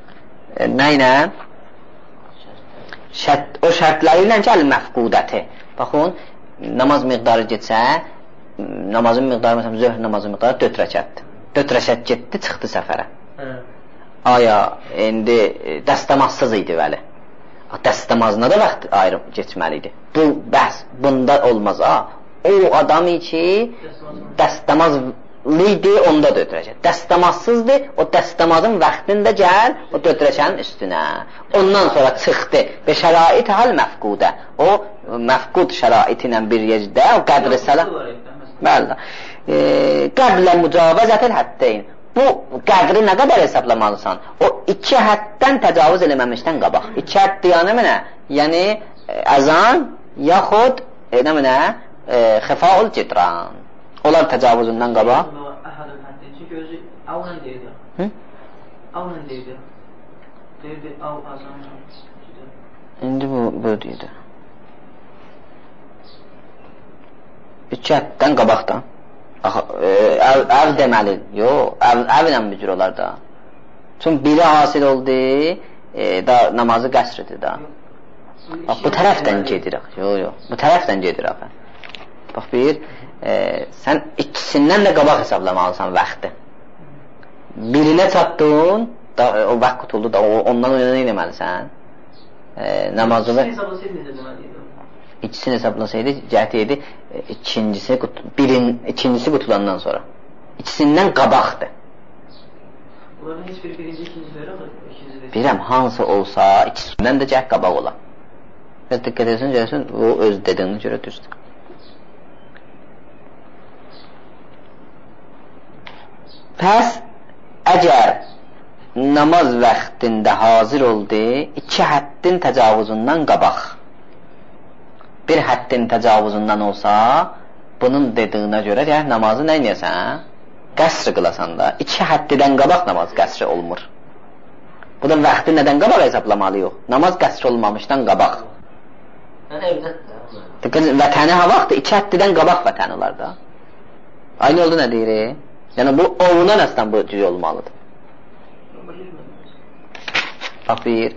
A: Nə ilə? O şərtləri ilə ki, əl-məfqudəti. Baxın, namaz miqdarı getsə, namazın miqdarı, məsələn, zöhr namazın miqdarı 4 rəkətdir. 4 rəkət getdi, çıxdı səfərə. Aya, indi dəstəmazsız idi vəli. Dəstəmazına da vaxt ayrı geçməli idi. Bu bəhs, bunda olmaz. O adam ki, dəstəmazlı idi, onda 4 rəkət. Dəstəmazsızdır, o dəstəmazın vaxtında gəl, o 4 rəkənin üstünə. Ondan sonra çıxdı və şərait hal məfqudə. O, məfqud şəraiti ilə bir yerdə, o qədri sələ... Bəli. Qəblə mücavəzətil həddeyn. Bu qədri nə qədər hesablamalısan? O 2 həddən təcavüz eləməmişdən qabaq. 2 hədd yəni mənə? Yəni əzan yaxud xifaul cidran. Onlar təcavüzündən qabaq.
B: Çünki özü avla deyirdi. Avla deyirdi. Deyirdi, av azan.
A: İndi bu deyirdi. 2 həddən qabaqdan. Əv deməli, yox, əvlə bücür olar da. Çünki biri hasil oldu, namazı qəsridir da. Bax, bu tərəfdən gedirik. Yox, bu tərəfdən gedirik. Bax, bir, sən ikisindən də qabaq hesablamalısan vaxtı. Birinə çatdın, o vaxt qutuldu da, ondan önə nə eləməlisən? Namazını... İkisini hesablasaydı, cəhət idi, ikincisi qutulandan sonra. İkisindən qabaqdır.
B: Bunların heç biri birinci, ikinci verir ama ikinci de...
A: Biləm, hansı olsa, ikisindən də cəhət qabaq olar. Biraz diqqət etsin, gəlsin, o öz dediyini görə düzdür. Pəs, əgər namaz vaxtində hazır oldu, 2 həddin təcavüzündən qabaq. Bir həddin təcavüzündən olsa, bunun dediyinə görə namazı nə inəyəsən? Qəsr qılasan da. 2 həddidən qabaq namaz qəsr olmur. Bu da vaxtı nədən qabaq hesablamalı yox. Namaz qəsr olmamışdan qabaq. Vətəni ha vaxtı 2 həddidən qabaq vətən olar da. Aynı oldu nə deyir? Yəni bu oğunan əslən bu cüz olmalıdır. Bax bir.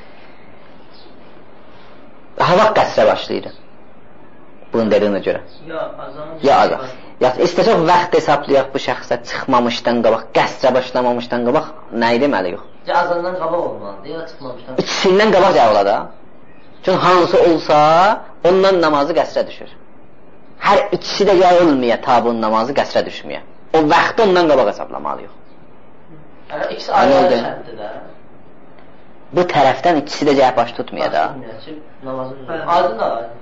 A: Hava qəsrə başlayır. Bunun dediyinə görə. Ya azan. İstəsək vaxt hesablayaq bu şəxsə çıxmamışdan qabaq, qəsrə başlamamışdan qabaq nə deməli yox?
B: Azandan qabaq olmalıdır ya çıxmamışdan.
A: İkisindən qabaq cavab da. Çünki hansı olsa ondan namazı qəsrə düşür. Hər ikisi də ya olmaya tabun namazı qəsrə düşməyə. O vaxtı ondan qabaq hesablamalıyıq.
B: İkisi ayrı şərtdir də.
A: Bu tərəfdən ikisi də cəhət baş tutmaya da.
B: Adın da var.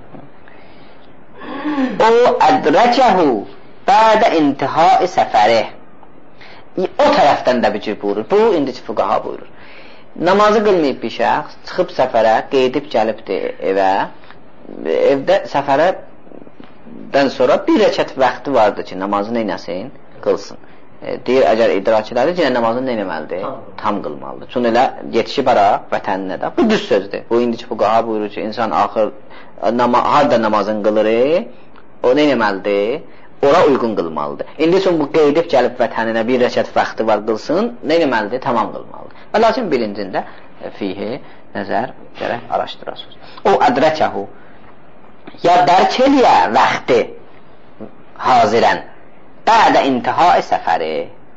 A: O ədrəkəhu bədə intihai səfəri. O tərəfdən də bir cür buyurur. Bu, indiki fuqaha buyurur. Namazı qılmayıb bir şəxs, çıxıb səfərə, qeydib gəlibdir evə. Evdə səfərədən sonra bir rəkət vaxtı vardır ki, namazı neynəsin? Qılsın. Deyir, əgər idrak edədir, yenə namazını neynəməlidir? Tam qılmalıdır. Çünki elə yetişib ara vətəninə də. Bu düz sözdür. Bu, indiki fuqaha buyurur ki, insan axır harada namazın qılır, o neynəməlidir? Ora uyğun qılmalıdır. İndi üçün bu qeydib gəlib vətəninə bir rəkət vaxtı var qılsın, neynəməlidir? Tamam qılmalıdır. Və lakin bilincində fihi nəzər gərək araşdırasınız. O ədrəkəhu ya dərk eləyə vaxtı hazirən bədə intihai səfəri.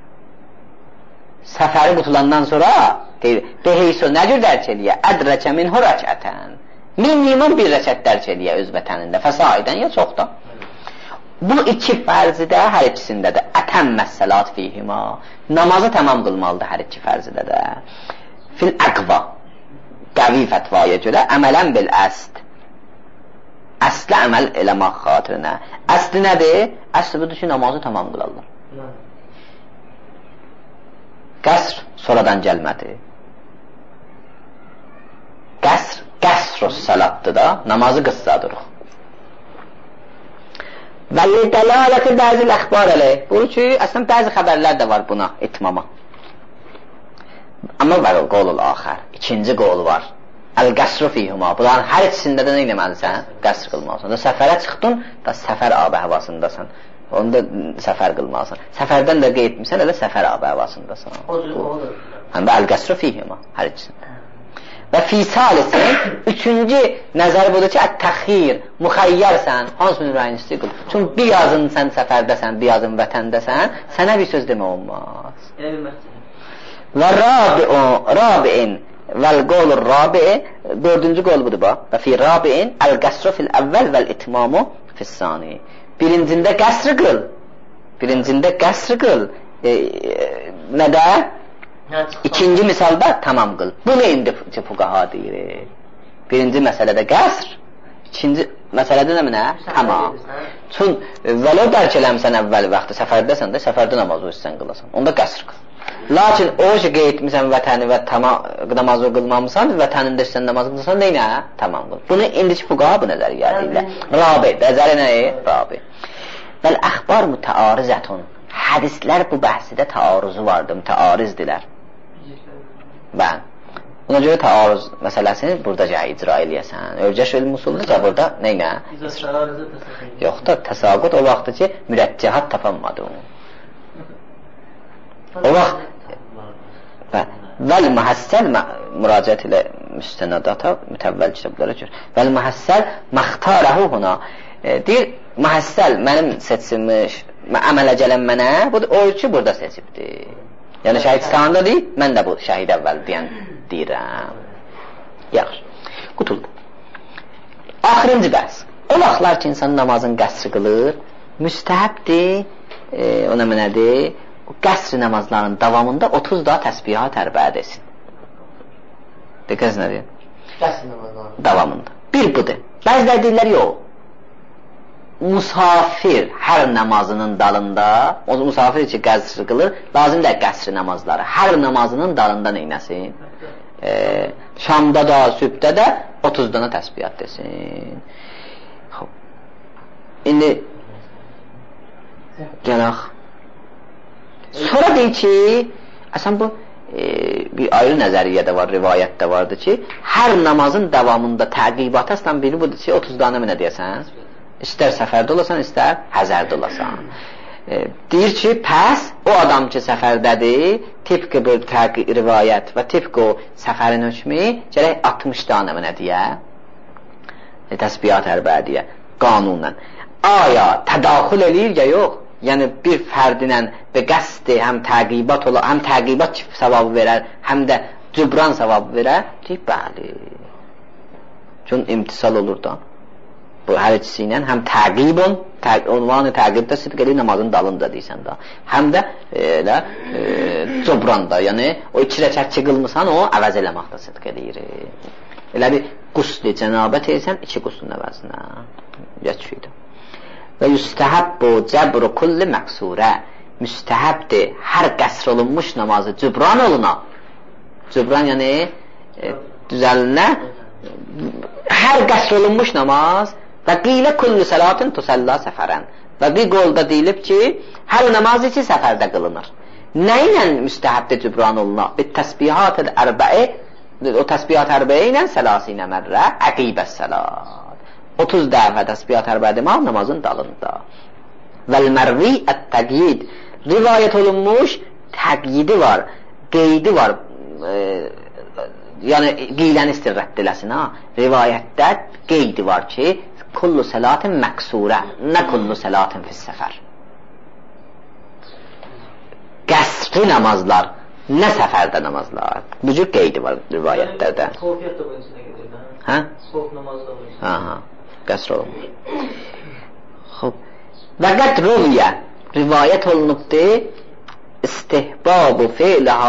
A: Səfəri qutulandan sonra beheyso nə cür dərk eləyə? Ədrəkə minhu rəkətən. Minimum bir rəkət dərk eləyə öz vətənində. Fəsaidən ya çoxdan. Bu 2 fərzi də hər ikisində də ətəmməs səlat fihima. Namazı tamam qılmalıdır hər 2 fərzidə də. Fil əqva. Qəvi fətvaya görə əmələn bil əst. Əslə əməl eləmək xatirinə. Əsli nədir? Əsli budur ki, namazı tamam qılarlar. Qəsr sonradan gəlmədi. Qəsrus salatdır da, namazı qıssadırıq. Və dəlaləti bəzi əxbar əleyh. Buyur ki, əslən bəzi xəbərlər də var buna, itmama. Amma var o qolul axər. İkinci qol var. Əl-qəsru fihuma. Bunların hər ikisində də nə eləməlisən? Qəsr qılmalısan. Da səfərə çıxdın, da səfər abə havasındasan. Onu da səfər qılmalısan. Səfərdən də qeyd etmirsən, elə səfər abə havasındasan. Həm də əl-qəsru fihuma. Hər ikisində. Və fi salisin, üçüncü nəzər budur ki, ət-təxir, müxəyyərsən, hansı nürayini istiql. Çünki bir yazın sən səfərdəsən, bir yazın vətəndəsən, sənə bir söz demə olmaz. Və rabi'in vəl qolur rabi'i, dördüncü qol budur bax. Və fi rabi'in əl-qəsru fil-əvvəl vəl-itmamu fil-sani. Birincində qəsr qıl. Birincində qəsr qıl. Nədə? İkinci misalda tamam qıl. Bunu indi fuqaha deyir. Birinci məsələdə qəsr, ikinci məsələdə nə? Tamam. Çün vələ dərk eləmsən əvvəl vaxtı səfərdəsən də, səfərdə namazı üstsən qılasan. Onda qəsr qıl. Lakin o ki qeydetmisən vətəni və namazı qılmamısan, vətənində üstsən namazı qılsan, neynə? Tamam qıl. Bunu indiki fuqaha bu nəzər yərdirlər. Rabi, nəzəri nəyi? Rabi. Vəl əxbar mütəarizətun. Hədislər bu bəhsidə təaruzu vardır, mütəarizdirlər. Bəli. Buna görə təaruz məsələsini burada icra eləyəsən. Örgəş elm usulunca burada neynə? Yox da, təsaqut o vaxtdır ki, mürəccəhat tapanmadı onu. O vaxt vəl mühəssəl müraciət ilə müstənədata mütəvvəl kitablara görə vəl mühəssəl məxtarəhu huna deyir, mühəssəl mənim seçilmiş əmələ gələn mənə o ki burada seçibdir. Yəni şəhidstanında deyil, mən də bu şəhid əvvəl deyirəm. Yaxşı, qutuldu. Axırıncı bəhs. O vaxtlar ki insan namazın qəsri qılır, müstəhəbdir, o nə mənədir? Qəsr namazlarının davamında 30 daha təsbihat ərbəə desin. Diqqət nədir?
B: Qəsr namazlarının
A: davamında. Bir budur. Bəziləri deyirlər, yox. Musafir hər namazının dalında, o musafir ki qəsr qılır, lazım da qəsr namazları. Hər namazının dalında neynəsin? Şamda da, sübdə də 30 dana təsbihat desin. İndi gələk. Sonra deyir ki, əsən bu bir ayrı nəzəriyyədə var, rivayətdə vardır ki, hər namazın davamında təqibat əslən biri budur ki, 30 dana nə deyəsən? İstər səfərdə olasan, istər həzərdə olasan. Deyir ki, pəs o adam ki səfərdədir, tifqı bir rivayət və tifqı o səfərin hökmü, gələk 60 dana nə deyə? Təsbihat ərbəə deyə, qanunən. Aya tədaxül eləyir ya yox? Yəni bir fərdinlə və qəsdi həm təqibat olar, həm təqibat savabı verər, həm də cübran savabı verər. Deyib, bəli. Çünki imtisal olur da. Bu hər ikisi ilə həm təqibun, unvanı təqibdə sidq edir namazın dalında deyirsən da. Həm də elə cübran da. Yəni o iki rəkətçi qılmısan, o əvəz eləməkdə sidq edir. Elə bir qusli cənabət edirsən, iki quslun əvəzinə. Yəkfidir. Və yüstəhəbbu cəbru kulli məqsurə. Müstəhəbdir hər qəsr olunmuş namazı cübran oluna. Cübran yəni düzəlinə hər qəsr olunmuş namaz və qilə kulli salatin tusalla səfərən. Və bir qolda deyilib ki, hər namaz için səfərdə qılınır. Nə ilə müstəhəbdir cübran oluna? Bir təsbihat ərbəi, o təsbihat ərbəi ilə səlasinə mərrə əqibəs səlat. 30 dəfə təsbihat ərbəə demək namazın dalında. Vəl-mərvi ət-təqyid. Rivayət olunmuş təqyidi var, qeydi var. Yəni qeyləni istir rədd eləsin. Rivayətdə qeydi var ki, kullu salatin məqsurə, nə kullu salatin fis-səfər. Qəsri namazlar, nə səfərdə namazlar. Bu cür qeydi var rivayətlərdə.
B: Sofiyyət də bu içində gedir.
A: Hə?
B: Sof namazı da bu içində.
A: Aha. Qəsr olunur. Xob. Və qəd rüvyə rivayət olunubdur istihbabu fi'lha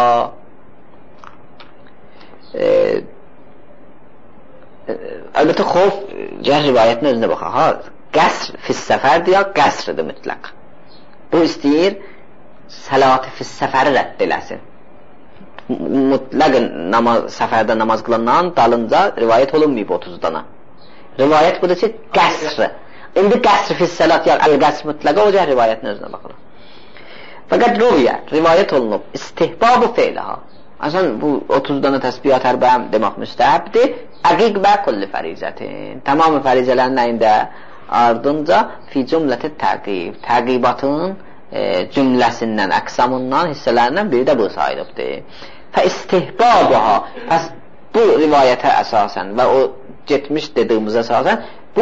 A: əlbəttə xof gəl rivayətin özünə baxaq. Qəsr fis-səfərdir ya qəsrdir mütləq. Bu istəyir səlatı fis-səfəri rədd eləsin. Mütləq səfərdə namaz qılanan dalınca rivayət olunmayıb 30 dana. Rivayət budur ki, qəsr. İndi qəsr fissəlat, yəni əl-qəsr mütləqə olacaq rivayətin özünə baxılır. Fəqət rüvyə, rivayət olunub, istihbabu feyləha. Asən bu 30 dana təsbihat ərbəm demək müstəhəbdir. Əqiq və kulli fərizətin. Tamamı fərizələrin nəyində? Ardınca fi cümləti təqib. Təqibatın cümləsindən, əqsamından, hissələrindən biri də bu sayılıbdır. Fə istihbabuha. Pəs bu rivayətə əsasən və o getmiş dediyimizə əsasən bu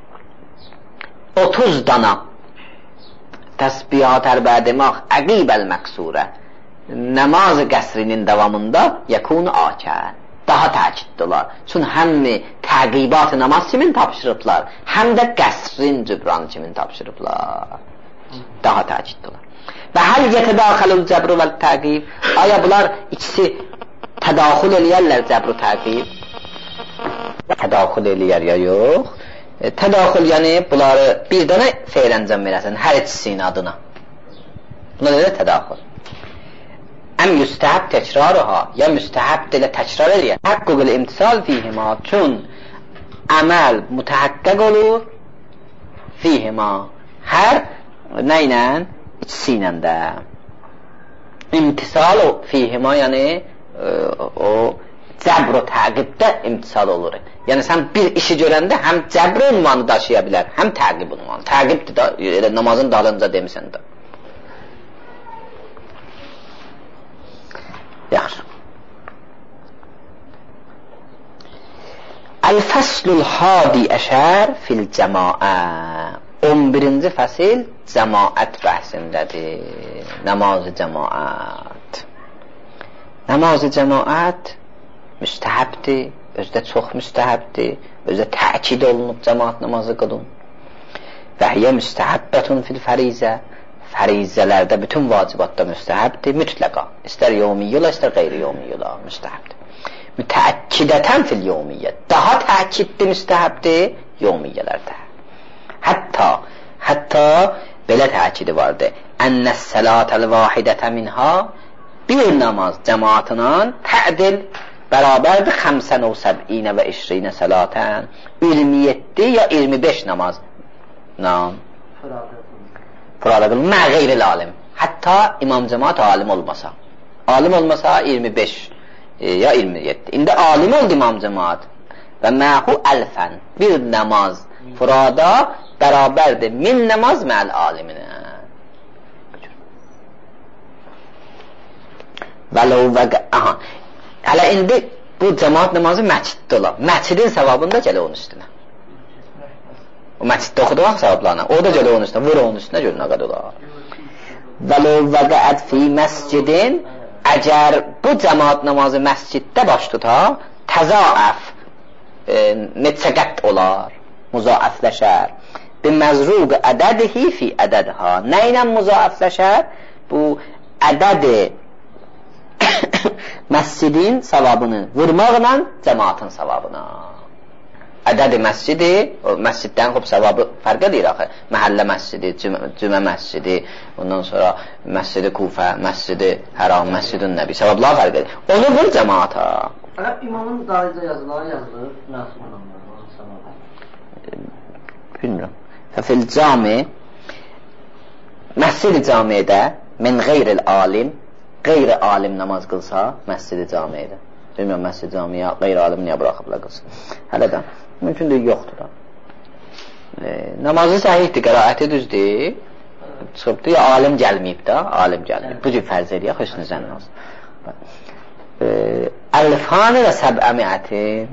A: 30 dana təsbihat ərbəə demək əqibəl məqsurə namaz qəsrinin davamında yəkunu akə daha təkidli olar. Çünki həm təqibat-ı namaz kimin tapşırıblar, həm də qəsrin cübranı kimin tapşırıblar. Daha təkidli olar. Və həl yətədaxəlul cəbru vəl təqib, aya bunlar ikisi tədaxül eləyərlər cəbru təqib? Tədaxül eləyər ya yox? Tədaxül yəni bunları bir dənə fe'l əncam verəsən, hər ikisinin adına. Buna da tədaxül. Əm müstəhəb təkrarıha, ya müstəhəb ilə təkrar eləyər. Həqqüqül imtisal fihima, çün əməl mütəhəqqəq olur fihima, hər nə ilə? İkisi ilə də. İmtisal fihima, yəni o cəbr-ı təqibdə imtisal olur. Yəni sən bir işi görəndə həm cəbr unvanı daşıya bilər, həm təqib unvanı. Təqibdir da, namazın dalınca demisən də. Yaxşı. Əl-fəslul hadi əşər fil cəmaə. 11-ci fəsil cəmaət bəhsindədir. Namaz-ı cəmaət. Namaz-ı cəmaət müstəhəbdir, özdə çox müstəhəbdir, özdə təkid olunub cəmaət namazı qılın. Və hiyə müstəhəbbətun fil fərizə. Fərizələrdə bütün vacibatda müstəhəbdir, mütləqa. İstər yevmiyyələ, istər qeyri-yevmiyyələ müstəhəbdir. Mütəəkkidətən fil yevmiyyə. Daha təkidli müstəhəbdir yevmiyyələrdə. Hətta belə təkidi vardır. Ənəs sələtəl vahidətə minha, bir namaz cəmaatından tədil bərabərdir 75 və 20 sələtən, 27 ya 25 namaz fırada qılın, mə qeyril alim. Hətta imam cəmaat alim olmasa. Alim olmasa 25 ya 27. İndi alim oldu imam cəmaat və məhu əlfən, bir namaz fırada bərabərdir 1000 namaz məl aliminə. Hələ indi bu cəmaat namazı məciddə olar. Məcidin savabında gələ onun üstünə. O məciddə oxuduğun savablarına. O da gələ onun üstünə. Vur onun üstünə görün nə qədər olar. Vələ vəqəət fi məscidin, əgər bu cəmaat namazı məsciddə baş tuta, təzaəf neçə qət olar, muzaəfləşər. Biməzruq ədədihi fi ədədha. Nə ilə muzaəfləşər? Bu ədədi məscidin savabını vurmaqla cəmaatın savabına. Ədədi məscidi, o məsciddən xub savabı fərq edir axı. Məhəllə məscidi, cümə məscidi, ondan sonra məscidi Kufə, məscidi Həram, məscidin Nəbi, savablar fərq edir. Onu vur cəmaata.
B: İmamın dairəcə yazıları yazılır,
A: bilmirəm. Fəfil cami, məscid-i camidə min qeyril alim, qeyri-alim namaz qılsa, məscid-i camidə. Bilmirəm, məscid-i camiyə qeyri-alim niyə buraxıblar qılsın. Hələdən, mümkündür, yoxdur da. Namazı səhihdir, qiraəti düzdür. Çıxıbdır, ya alim gəlməyib da, alim gəlməyib. Bu cür fərz eləyək, hüsnü zənn olsun. Əlfanı və səb'əmiətin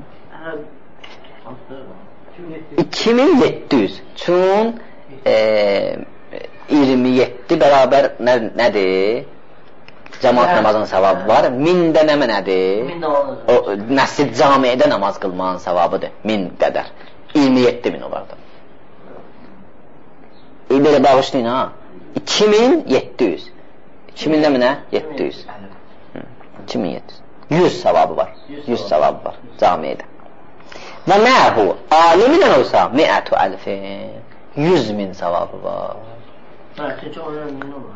A: 2700. Çün 27 bərabər nədir? Cəmaat namazının savabı var. 1000 də nədir? O məscid camidə namaz qılmanın savabıdır. 1000 qədər. 27.000 olardı. Belə bağışlayın ha. 2700. 2000 də mi nə? 700. 2700. 100 savabı var. 100 savabı var camidə. Və məhu aliminə olsa 100.000 savabı var.
B: Çünki onun 1000 olur.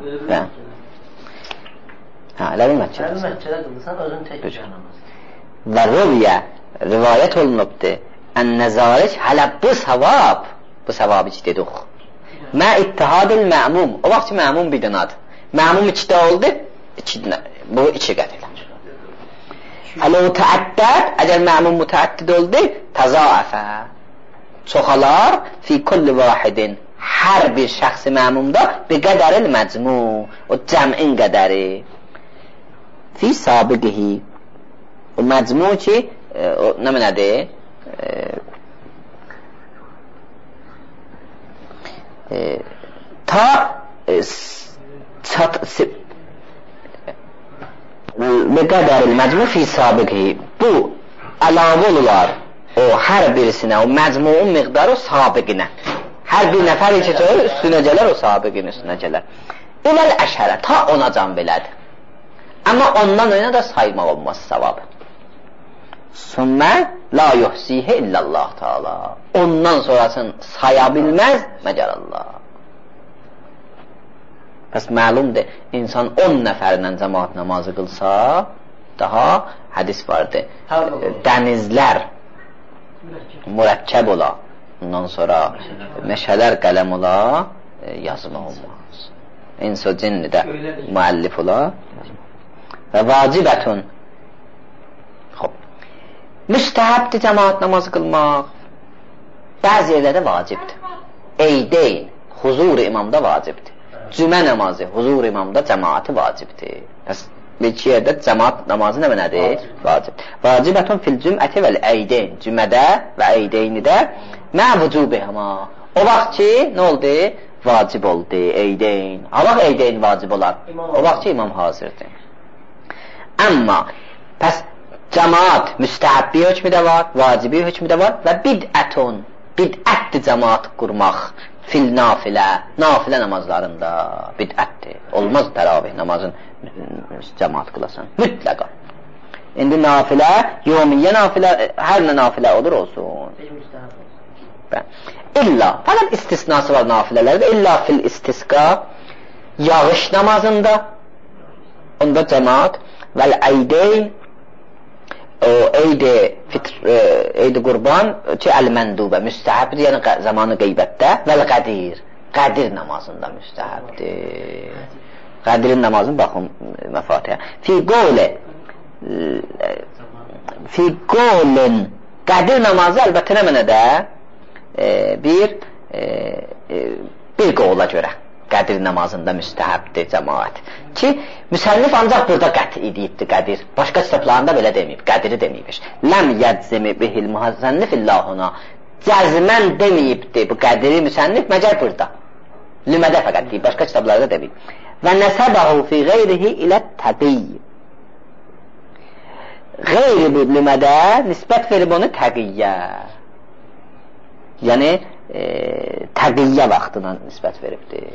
A: Elə bilməkçədə
B: qılırsan, özün tək namaz.
A: Və rivayət olunubdur. Ən-nəzarək hələ bu savabı ki dedik. Mə ittihadil mə'mum. O vaxt ki mə'mum bir dənədir. Mə'mum 2-də oldu, bu 2 qət edir. Hələ o təəddəd, əgər mə'mum mütəəddid oldu, təzaəfə. Çoxalar fi kulli vahidin. Hər bir şəxsi mə'mumda bir qədəril məcmu. O cəmin qədəri. Fi sabiqihi. O məcmu ki, nə mənədir? Ta və qədəril məcmu fi sabiqi, bu əlavə olar o hər birisinə, o məcmuun miqdarı o sabiqinə. Hər bir nəfər keçər, üstünə gələr, o sabiqin üstünə gələr. İləl əşərə, ta ona can belədir. Amma ondan önə də saymaq olmaz savabı. Sümmə la yuhsihə illallah taala. Ondan sonrasını saya bilməz məgər Allah. Bəs məlumdur, insan 10 nəfərlə cəmaat namazı qılsa, daha hədis vardır. Dənizlər mürəkkəb ola, ondan sonra meşələr qələm ola, yazma olmaz. İnso cinni də müəllif ola. Və vacibətun, müstəhəbdir cəmaat namazı qılmaq, bəzi yerlərdə vacibdir. Eydeyn, huzur imamda vacibdir. Cümə namazı, huzur imamda cəmaati vacibdir. Bəs bir-iki yerdə cəmaat namazı nə mənədir? Vacibdir. Vacibətun fil cüməti vəl eydeyn, cümədə və eydeynidə mə vücubihəma. O vaxt ki, nə oldu? Vacib oldu, eydeyn. O vaxt eydeyn vacib olar. O vaxt ki, imam hazırdır. Amma, pəs cəmaat müstəhəbbi hökmüdə var, vacibi hökmüdə var və bidətun, bidətdir cəmaat qurmaq. Fil nafilə, nafilə namazlarında bidətdir. Olmaz təravih namazın cəmaat qılasan. Mütləqa. İndi nafilə, yomiyyə nafilə, hər nə nafilə olur olsun. İlla, fəqət istisnası var nafilələrdə. İlla fil istisqa, yağış namazında, onda cəmaat vəl eydeyn, eydi qurban ki, əl-məndubə müstəhəbdir, yəni zamanı qeybətdə vəl qədir, qədir namazında müstəhəbdir. Qədirin namazını baxın məfatihə. Fi qolin qədir namazı əlbəttə nə mənədə bir qola görə qədir namazında müstəhəbdir cəmaət ki, müsənnif ancaq burada qəti deyibdir qədir, başqa kitablarında belə deməyib, qədiri deməyibmiş. Ləm yəczimi bihil mühəzzənnif illahuna, cəzmən deməyibdir bu qədiri müsənnif məgər burada, lümədə fəqət deyib, başqa kitablarda deməyib. Və nəsəbəhu fi qeyrihi ilə təqiyy, qeyri bu lümədə nisbət verib onu təqiyyə, yəni təqiyyə vaxtına nisbət veribdir.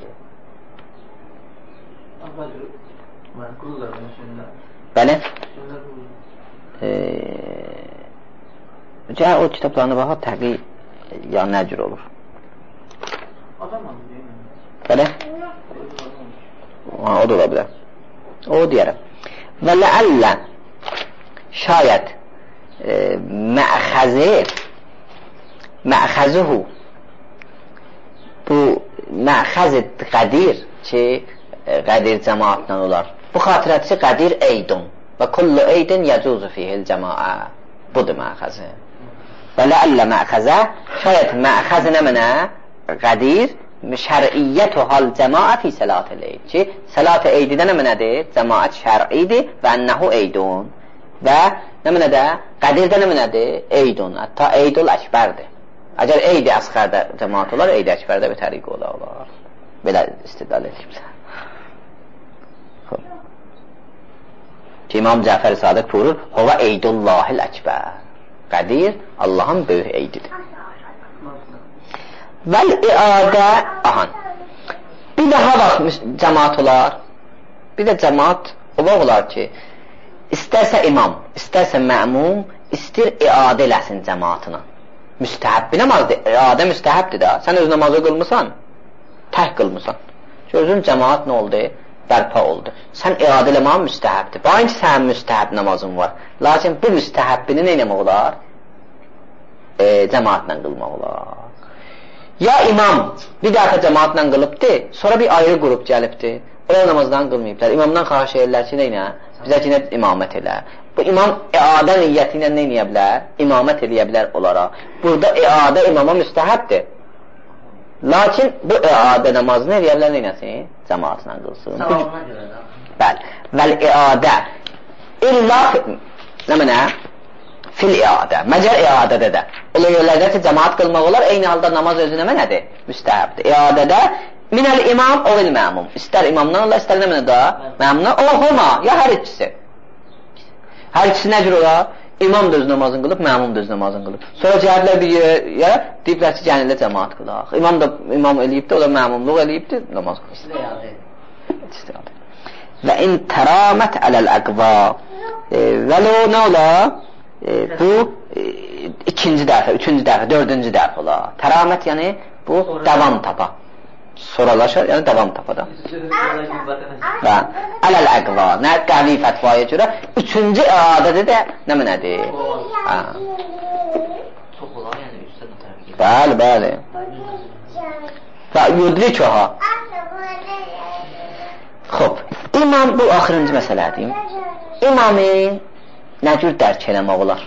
A: Bəli? O kitablarına baxa təqiyyə ya nə cür olur? Bəli? O da ola bilər. O deyərəm. Və ləəllə şayət məxəzuhu bu məxəz-i qədir ki, qədir cəmaatla olar. Bu xatirətçi qədir eydun və kullu eydin yəcuzu fihil cəmaə. Budur məxəzi. Və ləəllə məxəzə şayət məxəz nə mənə qədir şər'iyyətu hal cəmaə fi sələt-i eyd ki, sələt-i eydidə nə mənədir? Cəmaət şər'idir və ənəhu eydun və nə mənədə? Qədirdə nə mənədir? Eydun, hətta eydul əkbərdir. Əgər eydi əsxərdə cəmaat olar, eydi əkbərdə bir təriq olar. Belə istidlal edibsə. Ki, İmam Cəfər Sadiq buyurur, hova eydullahil əkbər. Qədir, Allahın böyük eydidir. Vəl-iadə, bir daha vaxt cəmaat olar, bir də cəmaat olar ki, istərsə imam, istərsə məmum, istir iadə eləsin cəmaatına. Müstəhəbbi namazdır, iadə müstəhəbdir də. Sən öz namazı qılmısan, tək qılmısan. Özün cəmaat nə oldu? Bərpa oldu. Sən iadə eləmən müstəhəbdir. Bax ki, sənin müstəhəb namazın var. Lakin bu müstəhəbbini nə eləmək olar? Cəmaatla qılmaq olar. Ya imam bir dəfə cəmaatla qılıbdır, sonra bir ayrı qrup gəlibdir. Onlar namazdan qılmayıblar. İmamdan xahiş edirlər ki, nə ilə? Bizə ki, imamət elə. Bu imam iadə niyyəti ilə nə eləyə bilər? İmamət eləyə bilər onlara. Burada iadə imama müstəhəbdir. Lakin bu iadə namazını eləyə bilər nə eləsin? Cəmaatla qılsın.
B: Savabına görə də.
A: Bəli. Vəl iadə illa nə mənə? fil iadə, məcər iadədə də. Elə yerlərdə ki, cəmaat qılmaq olar, eyni halda namaz özünə nədir? Müstəhəbdir. İadədə minəl imam o il məmum. İstər imamdan olar, istər nə mənə da? Məmumdan, oxuma, ya hər ikisi. Hər ikisi nə cür olar? İmam da öz namazını qılıb, məmum da öz namazını qılıb. Sonra cəhərlər bir yerə deyiblər ki, gəlirlə cəmaat qılaq. İmam eləyibdir, o da məmumluq eləyibdir, namaz qılaq. İstiyadə. Və in təramət ələl-əqva vələ o nə olar? Bu ikinci dəfə, üçüncü dəfə, dördüncü dəfə olar. Təramət yəni bu davam tapa. Soralaşır, yəni davam tapa da. Və ələl-əqva, nə qəvi fətvaya görə üçüncü iadədə də nə mənədir?
B: Çox olar, yəni üstədən tərəfi gedir.
A: Bəli, bəli. Və yudrik oha. Xob, imam bu axırıncı məsələdir. İmamı nə cür dərk eləmək olar?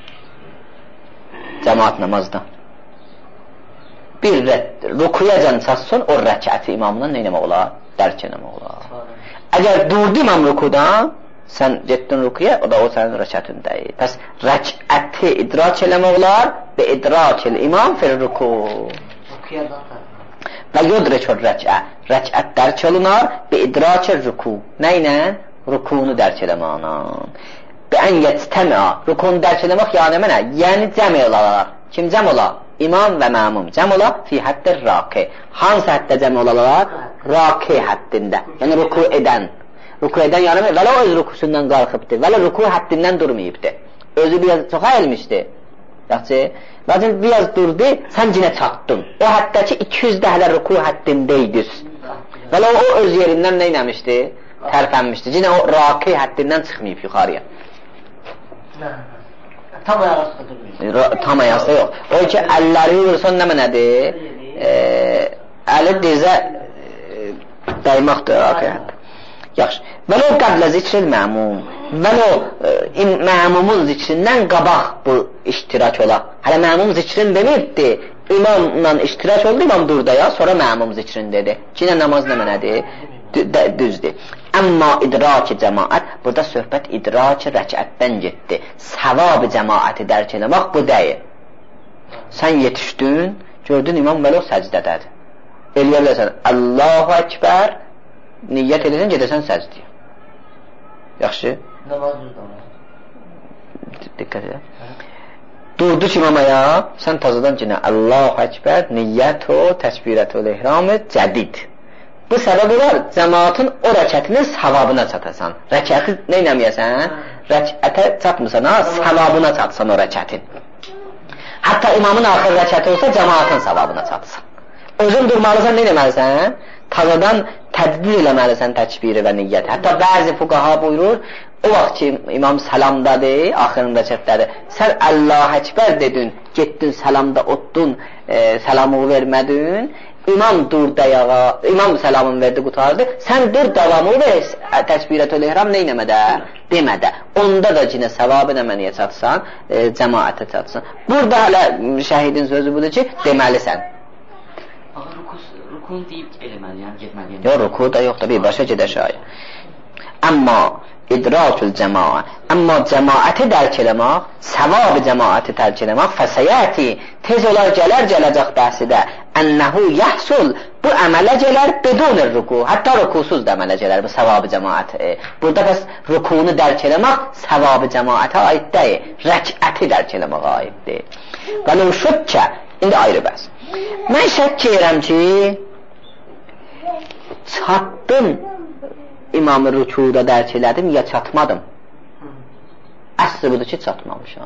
A: Cəmaat namazda. Bir rukuyacan çatsın, o rəkəti imamdan neynəmək olar? Dərk eləmək olar. Əgər durdu imam rukudan, sən getdin rukuya, o da o sənin rəkətindəyir. Pəs rəkəti idrak eləmək olar və idrak el-imam fil ruku. Və yudrikul rəkə. Rəkət dərk olunar və idrak el-ruku. Nə ilə? Rukunu dərk eləməklə. Və ən yetəmə. Rukunu dərk eləmək yəni mənə? Yəni cəm olarlar. Kim cəm olar? İmam və məmum cəm ola fi həddir raqi. Hansı həddə cəm olalar? Raqi həddində. Yəni ruku edən. Ruku edən yəni vələ öz rukusundan qalxıbdır. Vələ ruku həddindən durmayıbdır. Özü biraz çox əyilmişdir. Yaxşı. Lakin biraz durdu, sən cinə çatdın. O həddəki 200 dəhlə ruku həddindəydiniz. Vələ o öz yerindən neynəmişdi? Tərpənmişdi. Cinə o raqi həddindən çıxmayıb yuxarıya.
B: Tam ayaqda durmuyor.
A: Tam ayaqda yox. O ki, əlləri vursan nə mənədir? Əli dizə dəyməkdir. Yaxşı. Vələ o qəblə zikril məmum. Vələ o məmumun zikrindən qabaq bu iştirak ola. Hələ məmum zikrin deməkdir. İmamla iştirak oldu, imam durda ya, sonra məmum zikrin dedi. Cinə namaz nə mənədir? Düzdür. Amma idrak-ı cəmaət, burada söhbət idrak-ı rəkətdən getdi. Savab-ı cəmaəti dərk eləmək bu deyil. Sən yetişdin, gördün imam belə o səcdədədir. Eləyərlərsən, Allahu Ekber, niyyət edəsən, gedəsən səcdiyə. Yaxşı?
B: Namaz düzdür.
A: Diqqət edək. Durdu ki imamaya, sən tazadan cinə Allahu Ekber, niyyət o, təkbirət o, ihram-ı cədid. Bu səbəb olar, cəmaatın o rəkətinin savabına çatasan. Rəkəti nə eləməyəsən? Rəkətə çatmırsan, savabına çatsan o rəkətin. Hətta imamın axır rəkəti olsa, cəmaatın savabına çatsan. Özün durmalısan, nə eləməlisən? Tazadan tədbir eləməlisən təkbiri və niyyəti. Hətta bəzi fuqaha buyurur, o vaxt ki, imam səlamdadır, axırın rəkətdədir. Sən Allah Ekber dedin, getdin səlamda otdun, səlamı vermədin. İmam dur dayağa, imam səlamını verdi, qutardı. Sən dur davamı və təkbirətül ihram neynəmədə? Demədə. Onda da cinə savabı nəməniyə çatsan, cəmaətə çatsan. Burada hələ şəhidin sözü budur ki, deməlisən.
B: Rukun deyib eləməliyəm, getməliyəm.
A: Yox, ruku da yoxdur, birbaşa gedək şayət. Amma idrakül cəmaə, amma cəmaəti dərk eləmək, savab-ı cəmaəti dərk eləmək, fəsəyəti, tez olar gələcək bəhsidə, ənəhu yəhsul, bu əmələ gələr bedunir ruku, hətta rukusuz da əmələ gələr bu savab-ı cəmaəti. Burada bəs rukunu dərk eləmək, savab-ı cəmaətə aid deyil, rəkəti dərk eləmək aiddir. Və ləv şükkə, indi ayrı bəs. Mən şək edirəm ki, çatdım, İmamı rükuda dərk elədim, ya çatmadım. Əsli budur ki, çatmamışam.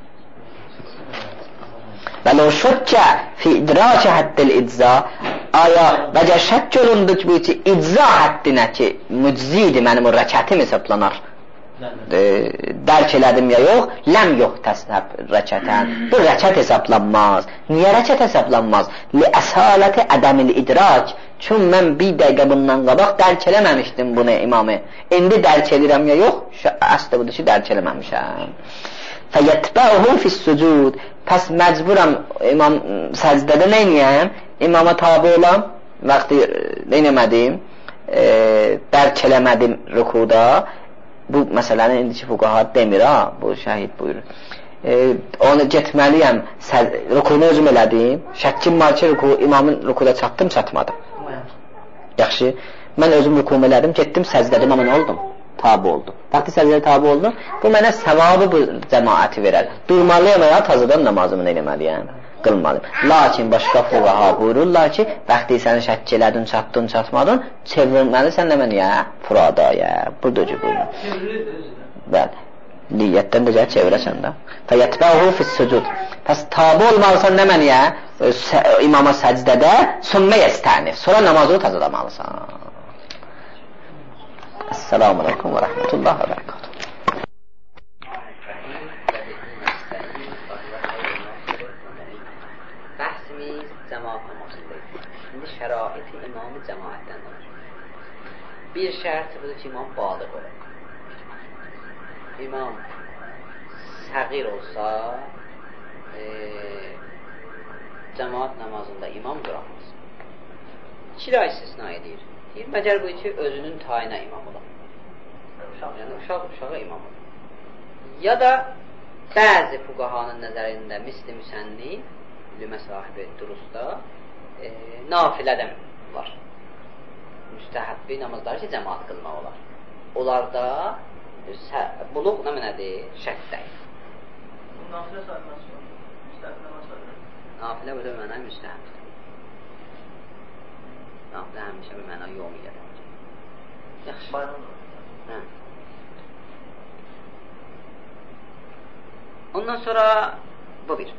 A: Və ləv şükkə fi idrakə həddil icza, aya vəcə şək olundu ki, bu ki, icza həddinə ki, müczidir, mənim o rəkətim hesablanar. Dərk elədim ya yox, ləm yox təsnəb rəkətən. Bu rəkət hesablanmaz. Niyə rəkət hesablanmaz? Li əsaləti ədəmil idrak. Çünki mən bir dəqiqə bundan qabaq dərk eləməmişdim bunu imamı. İndi dərk edirəm ya yox, əsli budur ki, dərk eləməmişəm. Fəyətbəuhu fis-sucud. Pəs məcburam imam səcdədə neyniyəm? İmama tabi olam, vaxtı neynəmədim, dərk eləmədim rükuda. Bu məsələni indiki fuqaha demir ha, bu şəhid buyurur. onu getməliyəm, rükunu özüm elədim, şəkkim var ki, imamın rükuda çatdım, çatmadım. Yaxşı, mən özüm rükumu elədim, getdim, səzdədim, amma nə oldum? Tabi oldum. Vaxtı səzdədə tabi oldum, bu mənə səvabı bu cəmaəti verər. Durmalıyam ya, tazadan namazımı eləməliyəm, qılmalıyım. Lakin başqa fuqaha buyururlar ki, vaxtı səni şəkk elədin, çatdın, çatmadın, çevirməlisən nə mənə? Furadaya, burada ki, buyurun. Bəli. Niyyətdən də gəl çevirəsən də. Fəyətbəhu fissucud. Pəs tabi olmalısan nə məniyə? İmama səcdədə sümmə yəstənif. Sonra namazını tazalamalısan. Esselamu aleykum və rəhmətullah və bərəkatuhu.
C: Bəhsimiz cəmaat namazındayız. Şimdi şəraiti imamı cəmaatdən olur. Bir şərt budur ki, imam balıq olur. İmam səğir olsa cəmaat namazında imam duramaz. İkili istisna edir. Deyir, məgər bu ki, özünün tayına imam olar. Yəni, uşağa imam olar. Ya da bəzi fuqahanın nəzərində misli müsənni, lümə sahibi durusda nafilədən var. Müstəhəbbi namazlar ki, cəmaat qılmaq olar. Onlarda buluq nə mənədir? Şəddəyir.
B: Nafilə sayılmaz mı? Müstəhəb namaz sayılmaz.
C: Nafilə bu da mənə müstəhəbdir. Nafilə həmişə bir mənə yomiyyədir. Yaxşı.
B: Bayram.
C: Hə. Ondan sonra bu bir.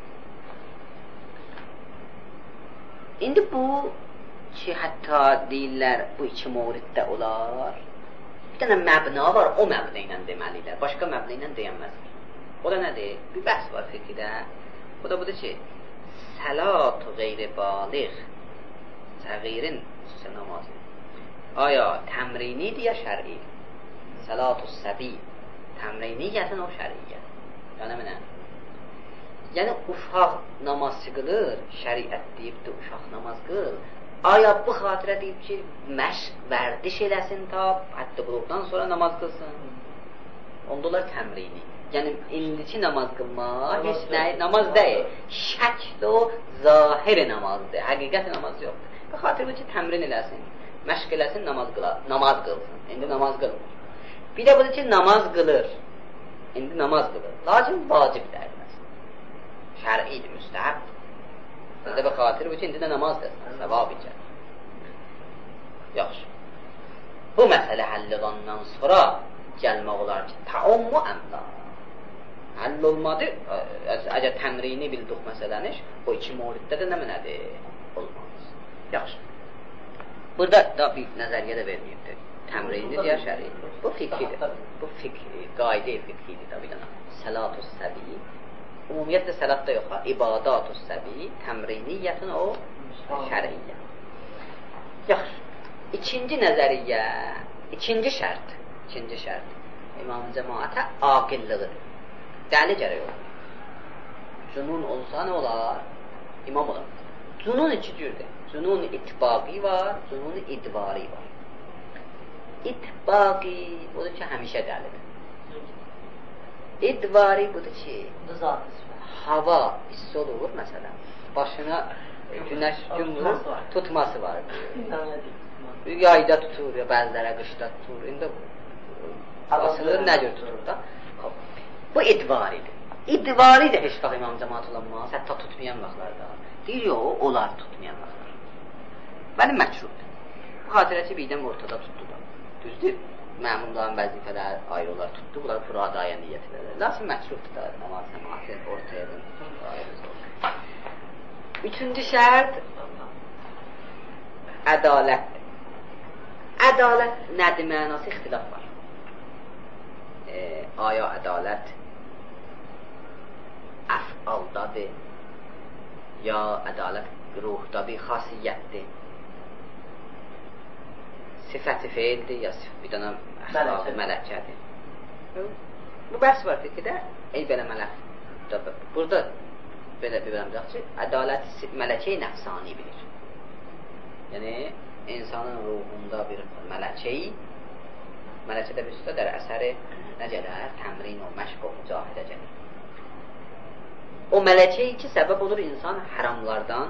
C: İndi bu ki, hətta deyirlər, bu iki mövriddə olar. Bir dənə məbna var, o məbna ilə deməliylər. Başqa məbna ilə deyənməzdir. O da nədir? Bir bəhs var fiqhidə. O da budur ki, səlatu qeyri baliq, səğirin namazı. Aya təmrinidir ya şər'i? Səlatu səbi, təmriniyyətin o şər'iyyət. Yəni mənə? Yəni, uşaq namaz qılır, şəriət deyibdir, uşaq namaz qıl. Aya bu xatirə deyib ki, məşq, vərdiş eləsin ta, hətta quluqdan sonra namaz qılsın. Onda olar təmrini. Yəni, indiki namaz qılmaq, heç nə, namaz deyil. Şəkdir o, zahiri namazdır, həqiqət namaz yoxdur. Bu xatirə bu ki, təmrin eləsin, məşq eləsin, namaz qılsın. İndi namaz qılmır. Bir də budur ki, namaz qılır. İndi namaz qılır. Lakin vacib dəyilməz. Şər'idir, müstəhəbdir. Sizdə bir xatir bu ki, indi də namaz qılsın, səvab ikən. Yaxşı. Bu məsələ həll olandan sonra gəlmək olar ki, təummu əmda. Həll olmadı, əgər təmrini bildik məsələniş, o iki mövriddə də nə mənədir? Olmaz. Yaxşı. Burada da bir nəzəriyyə də verməyibdir. Təmrini deyə şəridir. Bu fikridir. Bu qaydə fikridir da bir dənə. Səlatus səbi. Ümumiyyətlə səlatda yox, ibadatus səbi, təmriniyyətin o şər'iyyə. Yaxşı. İkinci nəzəriyyə, ikinci şərt. İmam-ı cəmaətə aqillığıdır. Dəli gərək olur. Cünun olsa nə olar? İmam olar. Cünun iki cürdür. Cünun itibaqi var, cünun idvari var. İtibaqi odur ki, həmişə dəlidir. İdvari budur ki, hava hissi olur məsələn. Başına günəş gün vurur, tutması var. Yayda tutur, bəzilərə qışda tutur. İndi asılır, nə cür tutur da? Bu idvaridir. İdvaridir heç vaxt imam cəmaat olanmaz, hətta tutmayan vaxtlarda. Deyir, yox, olar tutmayan vaxtlar. Mənim məkrubdur. Bu xatirə ki, birdən ortada tutdu da. Düzdür, məmumların vəzifələri ayrı olar tutdu, bunlar furadaya niyyət verir. Lakin məkrubdur da, namaz cəmaatı ortaya dönür. Üçüncü şərt ədalətdir. Ədalət nədir mənası ixtilaf var. Aya ədalət əfaldadır, ya ədalət ruhdadır, xasiyyətdir, sifəti feildir, ya bir dənə əxlaqı mələkədir. Bu bəhs var fikirdə, belə mələk. Burada belə bir bələm ki, ədalət mələkəyi nəfsani bilir. Yəni, insanın ruhunda bir mələkəyi, mələkədə bir üstədər əsəri nə gələr? Təmrin o, məşq o, mücahidə gəlir. o mələkə ki, səbəb olur insan haramlardan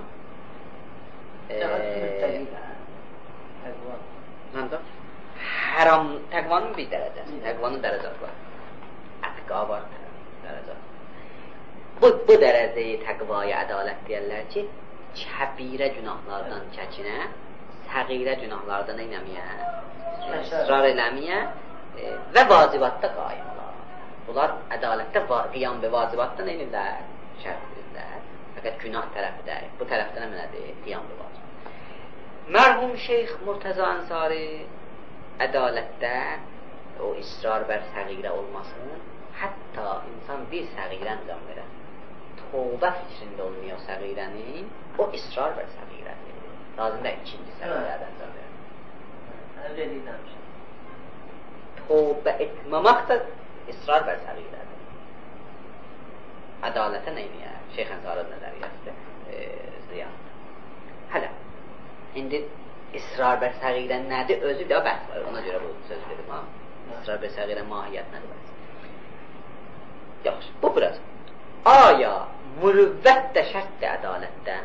C: haram, təqvanın bir dərəcəsi, təqvanın dərəcəsi var. Ətqa var dərəcə. Bu dərəcəyi təqvaya ədalət deyərlər ki, kəbirə günahlardan çəkinə, səğirə günahlardan eləməyə, israr eləməyə və vacibatda qaimlar. Bunlar ədalətdə qiyam və vacibatda nə edirlər? Şərt edirlər. Fəqət günah tərəfdə, bu tərəfdə nə mənadır? Qiyam və vacibat. Mərhum Şeyx Murtəza Ənsari ədalətdə o israr bər səğirə olmasın, hətta insan bir səğirə əncam verər. Tövbə fikrində olmuyor səğirənin, o israr bər səğirədir. Lazımda ikinci səğirədən əncam verər. Tövbə etməmək də israr bər səğirədir. Ədalətə nə eləyər? Şeyx Ənsarın nəzəriyyəsidir. Ziyan. Hələ, indi israr bər səğirən nədir? Özü bir daha bəhs var. Ona görə bu söz dedim. İsrar bər səğirən mahiyyət nədir? Yaxşı, bu biraz. Aya mürüvvət də şərtdir ədalətdə.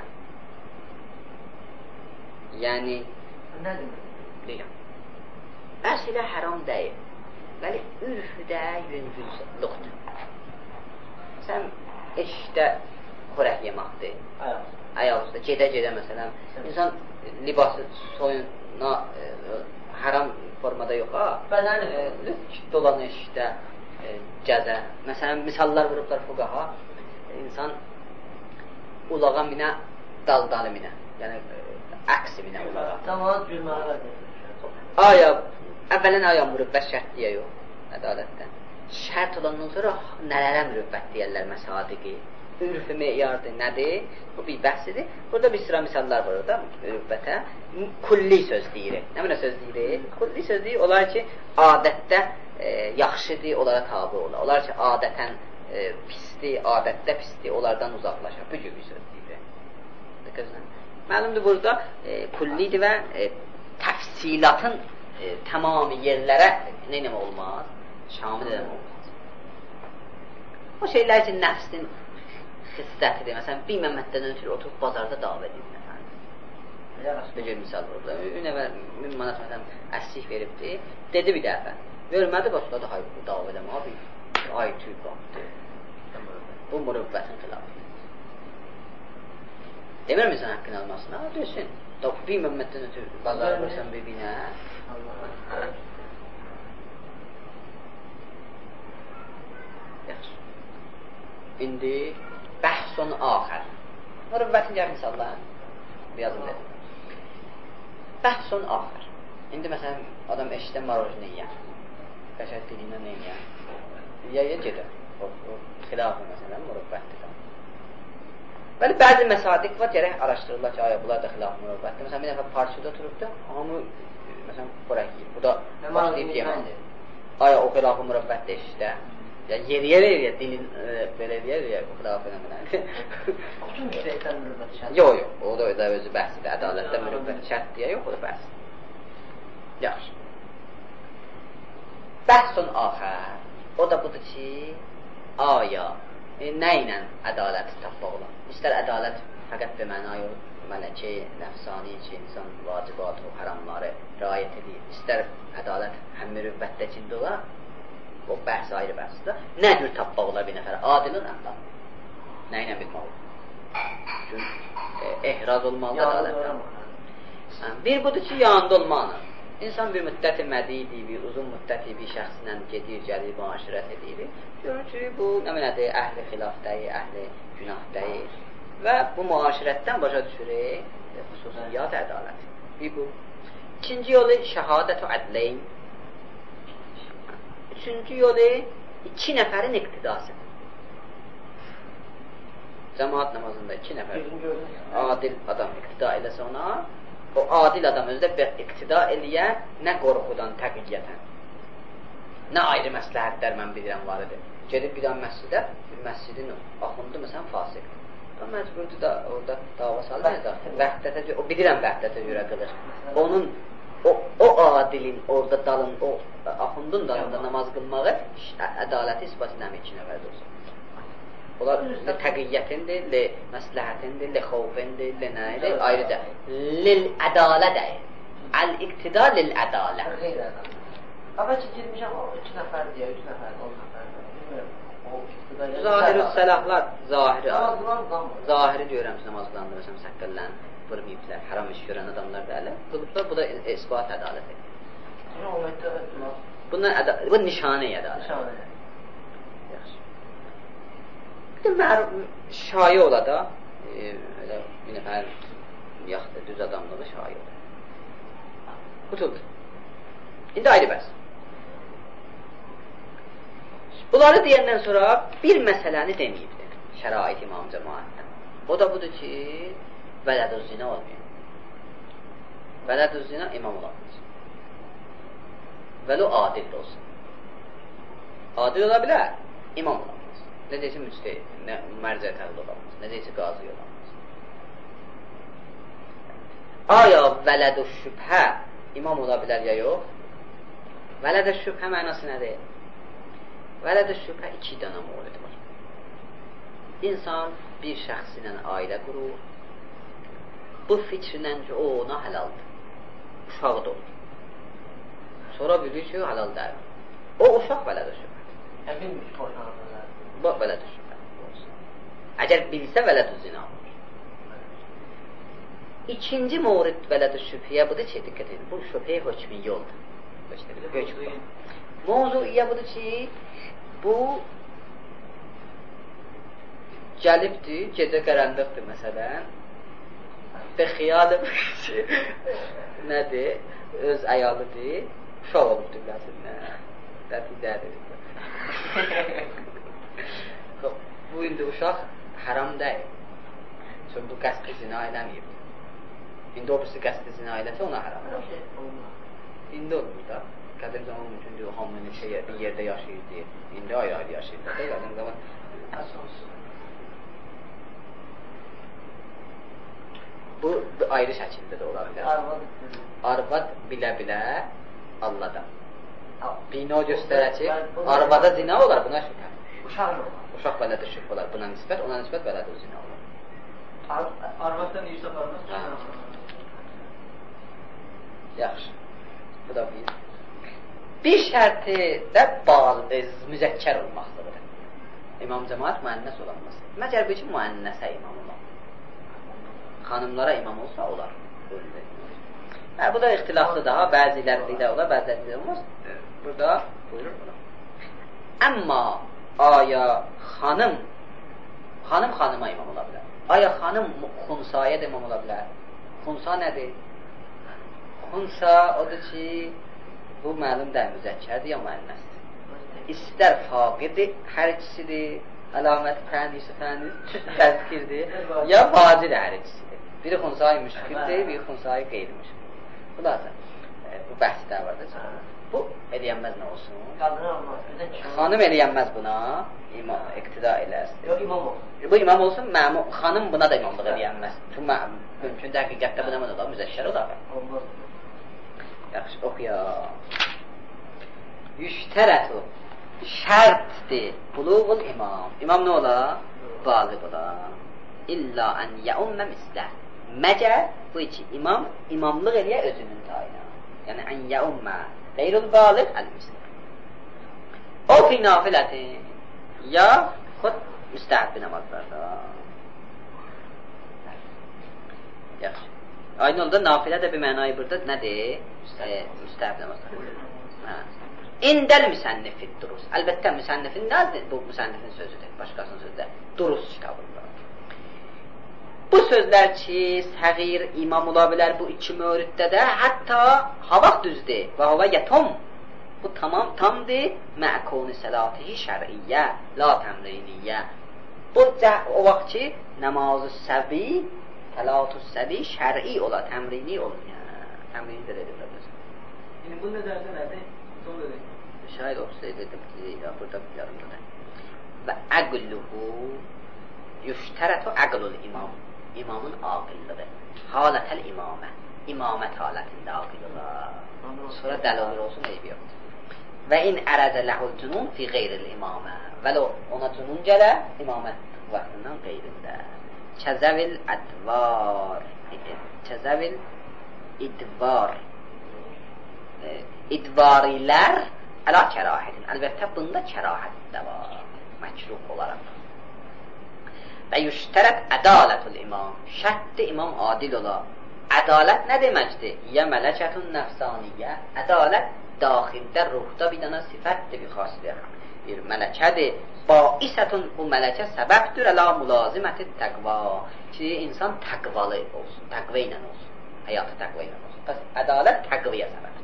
C: Yəni, deyəm, əslə haram deyil. Bəli, ürfüdə yüngüllüqdir. Sən eşdə xörək yeməkdir. Ayaq üstə, gedə məsələn, insan libası soyuna haram formada yox, dolanı eşdə, gəzə. Məsələn, misallar vurublar fuqaha, insan ulağa minə, daldalı minə, yəni əksi minə ulağa.
B: Tamam, gülməli var.
C: Aya, əvvələn aya mürüvvət şərt deyə yox, ədalətdən. Şərt olandan sonra nələrə mürüvvət deyərlər məsadiqi? Ürfü meyardır, nədir? Bu bir bəhsidir. Burada bir sıra misallar var orada, mürüvvətə. Kulli söz deyir. Nə mənə söz deyir? Kulli söz deyir, olar ki, adətdə yaxşıdır, onlara tabi olar. Olar ki, adətən pisdir, adətdə pisdir, onlardan uzaqlaşır. Bu cür bir söz deyir. Məlumdur, burada kullidir və təfsilatın tamamı yerlərə neynəmə olmaz? Şamil edəmə olmaz. O şeylər ki, nəfsin xislətidir. Məsələn, bir məmmətdən ötürü oturub bazarda dava edir. Bir misal var. 1000 manat məsələn əslik veribdir. Dedi bir dəfə. Vermədi, başladı dava edəmə. Abi, ay tüy baxdı. Bu mürüvvətin xilafıdır. Demirəm insan haqqın almasına, desin. Bir məmmətdən ötürü bazar versən bir-birinə. Yaxşı. İndi bəhsun axər. Mürüvvətin gəl misallar. Bir yazım dedim. Bəhsun axər. İndi məsələn, adam eşitdən marojini yiyən. Qəşət dilindən nə yiyən? Yiyəyə gedir. O xilafı məsələn, mürüvvətdir. Bəli, bəzi məsadiq var, gərək araşdırırlar ki, aya, bunlar da xilaf mürüvvətdir. Məsələn, bir dəfə parçada oturubdur, hamı, məsələn, xörək yiyir. Bu da başlayıb yeməlidir. Aya, o xilafı mürüvvətdir işdə. Yeriyə, dilin belə deyər, o xilafı eləmələn.
B: Bütün şeytan mürüvvət şərt.
C: Yox, o da özü bəhsidir. Ədalətdə mürüvvət şərt deyə yox, o da bəhsidir. Yaxşı. Bəhsun axər. O da budur ki, aya, nə ilə ədaləti tapmaq olar? İstər ədalət fəqət bir mənayı mələkə, nəfsani ki, insan vacibatı, haramları riayət edir. İstər ədalət həm mürüvvətdə içində olar, o bəhs ayrı bəhsdir. Nə cür tapmaq olar bir nəfərə? Adilin əmdan. Nə ilə bitmək olur? Çünki ehraz olmalı ədalətdən. Bir budur ki, yanında olmalı. İnsan bir müddəti mədidir, bir uzun müddəti bir şəxslə gedir, gəlir, müaşirət edir. Görür ki, bu nə mənədir? Əhli xilafdəyir, əhli günahdəyir. Və bu müaşirətdən başa düşürək xüsusiyyat ədalət. Bir bu. İkinci yolu şəhadət-ü ədləyn. Üçüncü yolu 2 nəfərin iqtidası. Cəmaat namazında 2 nəfər adil adam iqtida eləsə ona, o adil adam özü də iqtida eləyə nə qorxudan, təqiyyətən, nə ayrı məsləhətlər mən bilirəm var idi. Gedib bir dənə məscidə, bir məscidin axundu məsələn fasiqdir. O məcburdur da orada dava salır. O bilirəm vəhdətə görə qılır. Onun o adilin orada dalın, o axundun dalında namaz qılmağı ədaləti ispat eləmək 2 nəfərdə olsun. Onlar təqiyyətindir, li məsləhətindir, li xovfindir, li nəyidir, ayrıca. Lil ədalə deyir. Əl-iqtida lil ədalə.
B: Əvvəlki girmişəm, 2 nəfər deyə, 3 nəfər, 10 nəfər. Bilmirəm.
C: Zahiri səlahlar, zahiri görürəm, namaz qılandırırsam, səqqəllən, vurmayıblar, haram iş görən adamlar da ələ. Bu da isbat ədalət edir. Bu nişanə ədalət.
B: Nişanə.
C: Bir də şayə ola da, bir nəfər yaxdır, düz adamlığı şayə ola. Qutudur. İndi ayrı bəs. Bunları deyəndən sonra bir məsələni deməyibdir, şərait İmam cəmaətdən. O da budur ki, vələdü zina olmayın. Vələdü zina imam olamaz. Vəlu adil olsun. Adil ola bilər, imam olamaz. Necəsə müstəhid, mərcə təql olamaz, necəsə qazi olamaz. Aya vələdü şübhə imam ola bilər ya yox? Vələdü şübhə mənası nədir? Vələdü şübhə 2 dənə mövlid var. İnsan bir şəxs ilə ailə qurur, bu fikrinlə ki, o ona həlaldır, uşağı da olur. Sonra bilir ki, halal deyil. O uşaq vələdü şübhə.
B: Bilmiş boşanırlar.
C: Bu vələdü şübhə olsun. Əgər bilsə vələdü zina olur. İkinci mövrid vələdü şübhəyə budur ki, diqqət edin, bu şübhəyə hökmiyyə oldu. Mövzuyyə budur ki, bu gəlibdir, gecə qaranlıqdır məsələn, və xiyalım ki, nədir, öz əyalıdır, uşaq olubdur biləsindən, nəticədir. Bu indi uşaq haram deyil, çünki bu qəsdi zina eləməyib. İndi o birisi qəsdi zina eləsə ona haram. İndi olur da. Qədim zaman mümkündür, o hamı bir yerdə yaşayır deyir. İndi ayrı-ayrı yaşayır. Qədim zaman bu ayrı şəkildə də ola bilər. Arvad bilə-bilə Allah'dan. Bino göstərək ki, arvada zina olar, buna şübhə. Uşaq vələdə şübhə olar. Buna nisbət, ona nisbət vələdə zina olar.
B: Arvaddan yüzə parmaq.
C: Yaxşı. Bu da bir. Bir şərti də müzəkkər olmaqdır. İmam cəmaat müənnəs olanması. Məgər bir ki, müənnəsə imam olan. Xanımlara imam olsa, olar. Bu da ixtilaflı daha. Bəziləri ilə olar, bəziləri olmaz. Burada buyurur buna. Əmma aya xanım xanıma imam ola bilər. Aya xanım xunsaya da imam ola bilər. Xunsa nədir? Xunsa odur ki, bu məlum də müzəkkərdir ya müənnəsdir. İstər faqidir, hər ikisidir, əlaməti fəndisi, təzkirdir, ya vacir hər ikisidir. Biri xunsayı müşkildir, biri xunsayı qeyri-müşkildir. Bu lazım. Bu bəhsdə var da. Bu eləyənməz nə olsun? Xanım eləyənməz buna, iqtida eləsin.
B: Yox, imam olsun.
C: Bu imam olsun, xanım buna da imamlıq eləyənməz. Çünki mümkün də həqiqətdə buna mən olar, müzəkkər olar.
B: Olmaz.
C: Yaxşı, oxuya. Yüştərətu şərtdir buluğul imam. İmam nə ola? Balıq ola. İlla ən yəummə mislə. Məgər bu iki imam imamlıq eləyə özünün tayına. Yəni ən yəummə qeyrul balıq əl-mislə. O fi nafilətin ya xud müstəhəbbi namazlarda. Yaxşı. Aynı olda nafilə də bir mənayı burada nədir? Müstəhəb namazlar. İndəl müsənnifid durus. Əlbəttə müsənnifin nədir? Bu müsənnifin sözüdür. Başqasının sözü də. Durus kitabında. Bu sözlər ki, səğir imam ola bilər bu iki mövriddə də, hətta havaq düzdür. Və hava yətom. Bu tamdır. Mə'kuni səlatihi şər'iyyə, la təmriniyyə. Bu o vaxt ki, namazı səbi, səlatu səbi şər'i ola, təmrini olmuyor. Təmrini də dedim.
B: Yəni bu nəzərdə nədir?
C: Şahid olsaydı burada yarımda. Və əqluhu yüştərətu əqlul imam. İmamın aqillığı. Halətəl imamə. İmamət halətində aqil olar. Sonra dəl olur olsun, eybi yoxdur. Və in ərəzə ləhul cünun fi qeyril imamə. Vələ ona cünun gələ, imamət vaxtından qeyrində. Kəzəvil ədvar idi. Kəzəvil idvar. İdvarilər əla kərahətin. Əlbəttə bunda kərahət də var. Məkruh olaraq. Və yüştərət ədalətül imam. Şərtdir imam adil ola. Ədalət nə deməkdir? Yə mələkətun nəfsaniyyə. Ədalət daxildə, ruhda bir dənə sifətdir, bir xasiliyyə. Bir mələkədir. Baisətun, bu mələkə səbəbdir əla mülaziməti təqva. Ki, insan təqvalı olsun, təqva ilə olsun. Həyatı təqva ilə olsun. Pəs, ədalət təqviyə səbəbdir.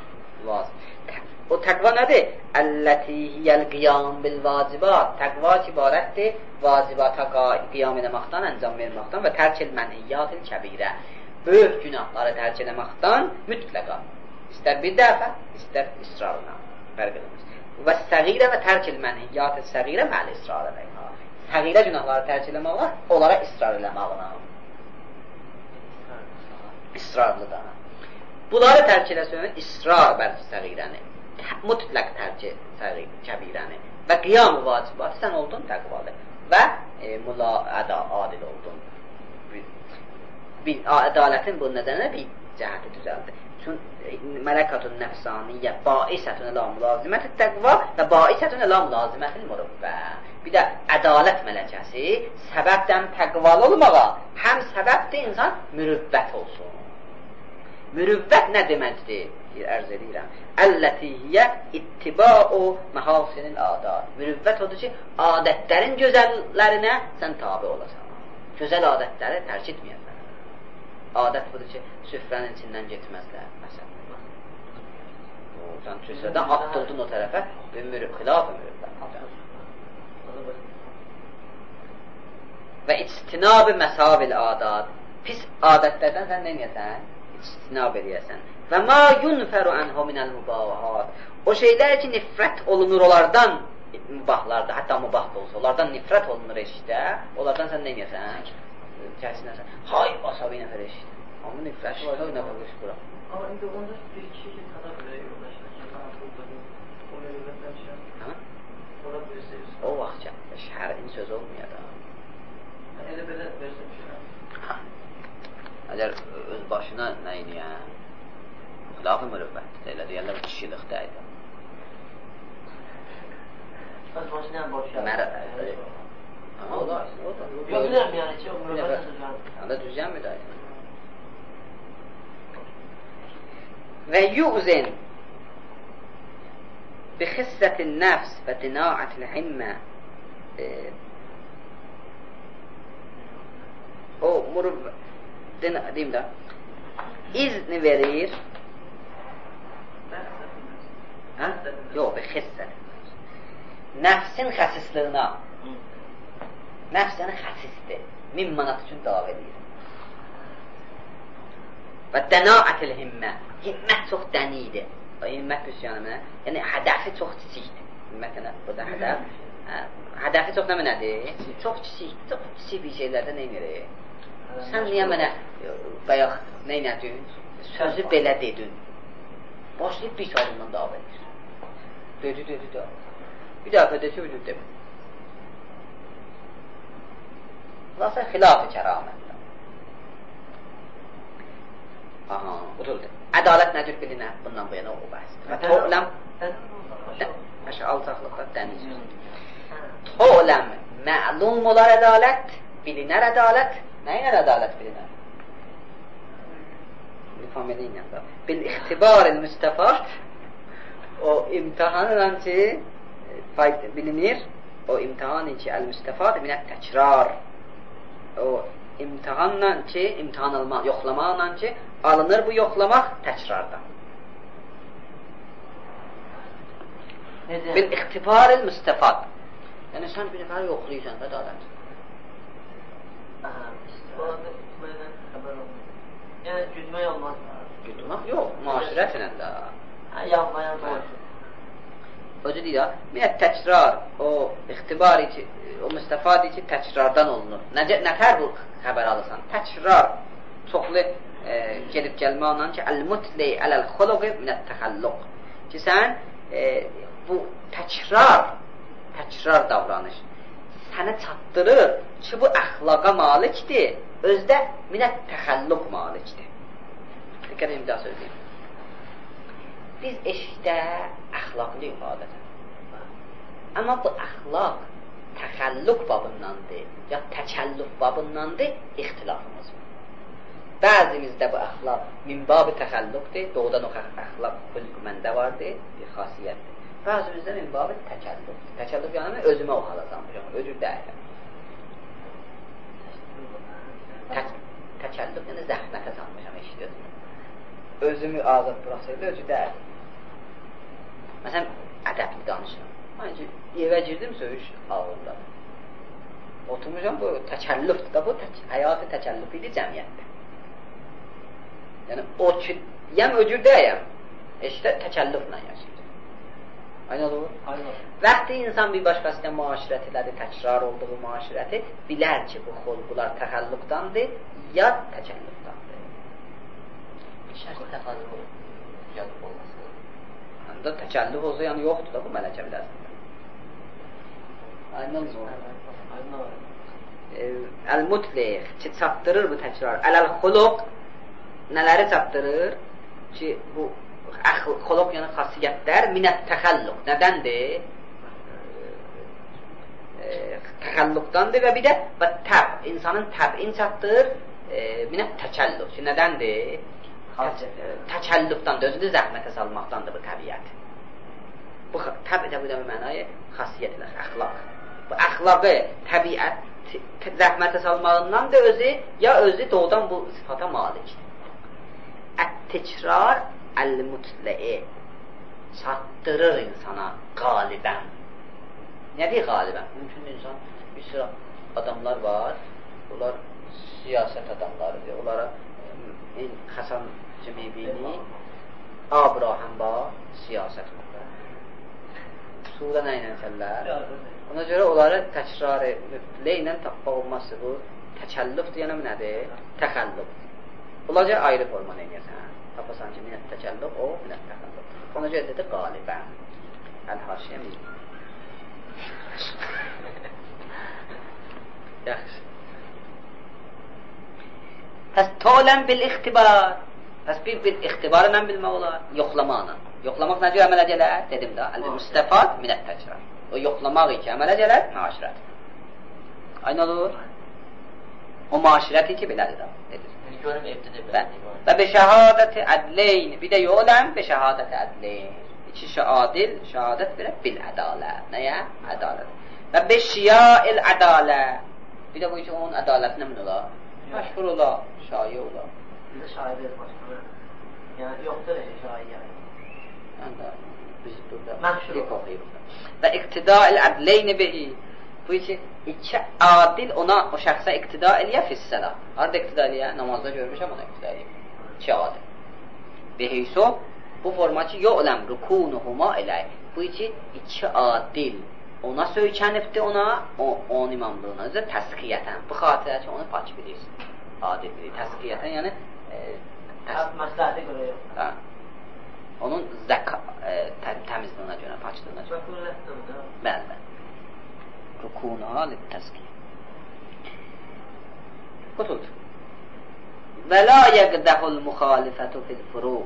C: O təqva nədir? Əlləti hiyəl qiyam bil vacibat. Təqva ibarətdir, vacibata qiyam eləməkdən, əncam verməkdən və tərk el-mənhiyyat-ül kəbirə. Böyük günahları tərk eləməkdən mütləqa. İstər bir dəfə, istər israrına. Fərq edilmiş. Və səğirə və tərk el-mənhiyyat-ül səğirə məli israr eləməklə. Səğirə günahları tərk eləməklə, onlara israr eləməklə. İsrarlıdır. Bunları tərk eləsən, israr bəlkə səğirəni. Mütləq tərk kəbirəni. Və qiyam-ı vacibat, sən oldun təqvalı. Və adil oldun. Ədalətin bu nədənə bir cəhəti düzəldi. Çünki mələkatun nəfsaniyyə baisətun əla mülazimət təqva və baisətun əla mülazimət mürəbbə. Bir də ədalət mələkəsi səbəbdən təqvalı olmağa, həm səbəbdir insan mürüvvət olsun. Mürüvvət nə deməkdir? Ərz edirəm. Əllətiyyyə ittiba'u məhasinil adət. Mürüvvət odur ki, adətlərin gözəllərinə sən tabi olasan. Gözəl adətləri tərk etməyəsən. Adət budur ki, süfrənin içindən getməzlər. Məsələn. Sən süfrədən atdıldın o tərəfə və xilaf-ı mürüvvət. Və istinab-ı məsavil adət. Pis adətlərdən sən nə edəsən? İstinab edəsən. Və ma yunfəru anhu minəl mübahat. O şeylər ki, nifrət olunur onlardan, mübahlarda, hətta mübah da olsa, onlardan nifrət olunur eşitdə, onlardan sən nə edəsən? Kəsinəsən. Hay, asabi nəfər eşitdə. Amma nifrət var, hay, nəfər eşit bura.
B: Amma indi onda bir kişi ki, sana belə yoldaşlar ki, o mürüvvətlər şəhər. Ona böyle sevirsin.
C: O vaxt şəhərin söz olmuyor da.
B: Elə belə versin şəhər.
C: Əgər öz başına nə eləyən? Xilaf-ı mürüvvətdir, elə deyərlər, kişilikdəydi.
B: Öz başına boş yer.
C: O da.
B: Yok bilirəm yəni ki, o mürüvvət düzən.
C: Onda düzən mi də? Və yu'zin bi xissətin nəfs və dinaətil himmə o mürüvvət deyim də izni verir yox, bir xissət nəfsin xəsisliyina nəfsəni xəsisdir 1000 manat üçün dav edir və dənaətil himmə himmət çox dənidir himmət büsyanı yəni hədəfi çox kiçikdir himmət burada hədəfi çox nədir? Çox kiçik bir şeylərdə nə edir? Sən niyə mənə bayaq nə edin? Sözü belə dedin. Başlayıb bir sarından davam edir. Dedi. Bir dəfə dedi, vücud demir. Nasıl xilaf-ı kəramətdir. Aha, budurdur. Ədalət nədir bilinər? Bundan bu yana o bəhsdir. Və to'ləm alçaqlıqda dəniz. To'ləm məlum olar ədalət, bilinər ədalət. Nə ilə ədalət bilinər? İfam edin yanında. Bil-ixtibar-ül müstəfad o imtihanla ki bilinir, o imtihanı ki el-müstəfad minət təkrar o imtihanla ki imtihan almaq, yoxlamaqla ki alınır bu yoxlamaq təkrardan. Bil-ixtibar-ül müstəfad yəni sən bir nəfər yoxlayırsan da ədalət.
B: Yəni güdmək olmaz.
C: Güdmək yox, müaşirətlə də.
B: Yanmayan olsun.
C: Özü deyir ya, minət təkrar, o ixtibari ki, o müstəfadi ki, təkrardan olunur. Nətər bu xəbər alırsan? Təkrar, çoxlu gedib gəlmə ondan ki, əl-mutli ələl-xuluqi minət təxəlluq. Ki, sən bu təkrar davranış səni çatdırır ki, bu əxlaqa malikdir, özdə minət təxəlluq malikdir. Diqqət edin, bir daha söyləyeyim. Biz eşikdə əxlaqlı ifadədir. Amma bu əxlaq təxəlluq babındandır, ya təkəllüf babındandır, ixtilafımız var. Bəzimizdə bu əxlaq minbab-ı təxəlluqdir, doğudan o əxlaq xülq məndə vardır, bir xasiyyətdir. Bəzimizdə minbab-ı təkəllüqdir. Təkəllüf yəni özümə o hala sanmışam, öcür dəyərəm. Təkəllüf yəni zəhmətə sanmışam, eşidiyorsun. Özümü azad bıraxsaydı, öcür dəyərəm. Məsələn, ədəbli danışıram. Məncə, evə girdim, söyüş ağırladım. Oturmuşam, bu təkəllüfdür da, bu həyatı təkəllüf idi cəmiyyətdə. Yəni, o ki, yəm öcürdəyəm, işte təkəllüflə yaşayır. Aynı olur? Aynı olur. Vəqti insan bir başqasıyla müaşirət elədi, təkrar olduğu müaşirəti, bilər ki, bu xolqular təxəlluqdandır, ya təkəllüfdandır.
B: Şərti təxəlluq yadıb olması.
C: Həndə təkəllüf olsa, yəni yoxdur da bu mələkə biləsində. Aynı olur. Əl-mutliq ki, çatdırır bu təkrar. Əl-xuluq nələri çatdırır ki, bu xuluq yəni xasiyyətlər minət təxəlluq. Nədəndir? Təxəlluqdandır və bir də insanın təb'in çatdırır minət təkəllüq ki, nədəndir? Təkəllüfdandır, özünü zəhmətə salmaqdandır bu təbiət. Bu təbiətə bu da mənayı xasiyyətlər, əxlaq. Bu əxlaqı, təbiət zəhmətə salmağındandır özü, ya özü doğudan bu sifata malikdir. Ət-təkrar əl-mutlə'i çatdırır insana qalibən. Nə deyir qalibən? Mümkün insan, bir sıra adamlar var, onlar siyasət adamlarıdır, onlara Hasan Cemibini, Abraham var, siyasət var. Suda nə ilə səllər? Ona görə onları təkrar-ı mütlə ilə tapmaq olması bu təkəllüfdür, yəni nədir? Təxəllüf. Onlarca ayrı forma neyəsən? Tapasan ki, minət təkəllüf, o minət təxəllüf. Ona görə dedi qalibən. Əl-haşiyə miyim? Yaxşı. Pəs tolən bil-ixtibar. Pəs bir ixtibarı mən bilmək olar, yoxlamaqla. Yoxlamaq nə cür əmələ gələr? Dedim də, əl-müstəfad minət təkrar. O yoxlamaq iki əmələ gələr, məaşirət. Aynı olur? O məaşirət iki belədir də.
B: Görüm evdə də belədir.
C: Və be şəhadəti ədleyn. Bir də yoləm be şəhadəti ədleyn. İki adil, şəhadət verək bil-ədalə. Nəyə? Ədalət. Və be şiyâil ədalə. Bir də bu iki onun ədalətinə min olar? Məşhur olar, şayi olar.
B: Bizdə şayi verir başqaları. Yəni, yoxdur şayi yəni.
C: Yəni, biz burada
B: məşhur
C: oxuyuruq. Və iqtidâil ədleyni behi. Bu iki adil ona, o şəxsə iqtida eləyə fissələ. Harada iqtida eləyə? Namazda görmüşəm ona iqtida eləyə. İki adil. Behiyso, bu forma ki, yo'ləm rukunuhuma eləyə. Bu iki adil. Ona söykənibdir ona, onun imamlığına, təskiyyətən. Bu xatirə ki, onu pak bilirsin. Adil bilir. Təskiyyətən, yəni
B: məsləhəti görə yox.
C: Onun təmizliyına görə, paçlığına görə. Bəli. Rukunuha lit-təskiyə. Qutuldu. Və la yəqdəhul müxalifətu fil-furu.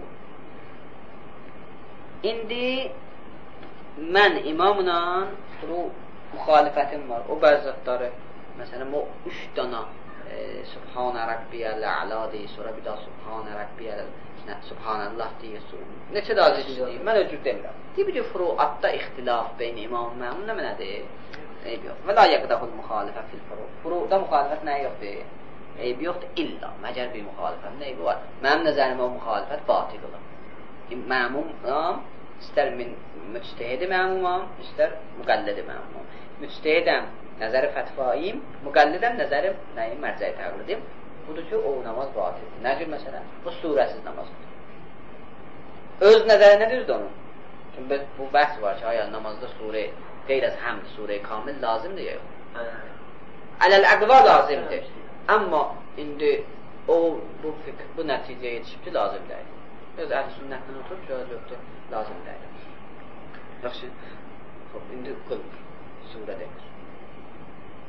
C: İndi mən imamla furu müxalifətim var. O bəzətləri, məsələn, o 3 dana Subhanə Rabbiyəl Ə'la deyir, sonra bir daha Subhanə Rabbiyəl Subhanəllah deyir, neçə də aziz deyir, mən öcür demirəm. Deyir, bir furuatda ixtilaf beyin imam məmun nədir? Eyb yox. Və la yəqdəhul müxalifə fil-furu. Furuda müxalifət nəyə yoxdur? Eyb yoxdur, illa, məgər bir müxalifətin eybi var. Mənim nəzərimə o müxalifət batil olur. Məmum, istər müctehidi məmumam, istər müqəllidi məmumam. Müctehidəm, nəzəri fətvayim, müqəllidəm, nəzərim nəyim, mərcəyi təqlidim. Budur ki, o namaz batildir. Nə cür məsələn? Bu surəsiz namazdır. Öz nəzəri nədir onun? Çünki bu bəhs var ki, aya namazda surə, qeyr az həmd surə kamil lazımdır ya yox. Ələl-əqva lazımdır. Amma indi o, bu nəticəyə yetişib ki, lazım deyil. Öz əhl-i sünnətdən oturub, şöyle yoxdur, lazım deyil. Yaxşı, indi qıl, surə demir.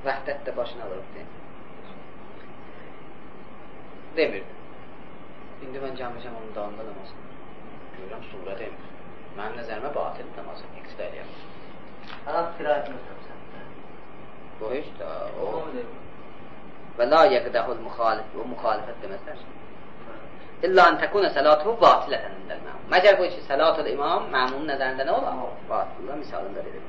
C: vəhdət də başına alırdı. Demirdi. İndi mən gəlmişəm onun dalında namazım. Görürəm, surə demir. Mənim nəzərimə batil namazım, iqtidə eləyəm.
B: Arab qiraət məsələn.
C: Bu heç də o. Və la yəqdəhul müxalif, o müxalifət deməzlər. İlla an təkunə səlatuhu batilətən indəl məmum. Məgər bu ki, səlatul imam məmumun nəzərində nə olar? Batillə misalında verildir.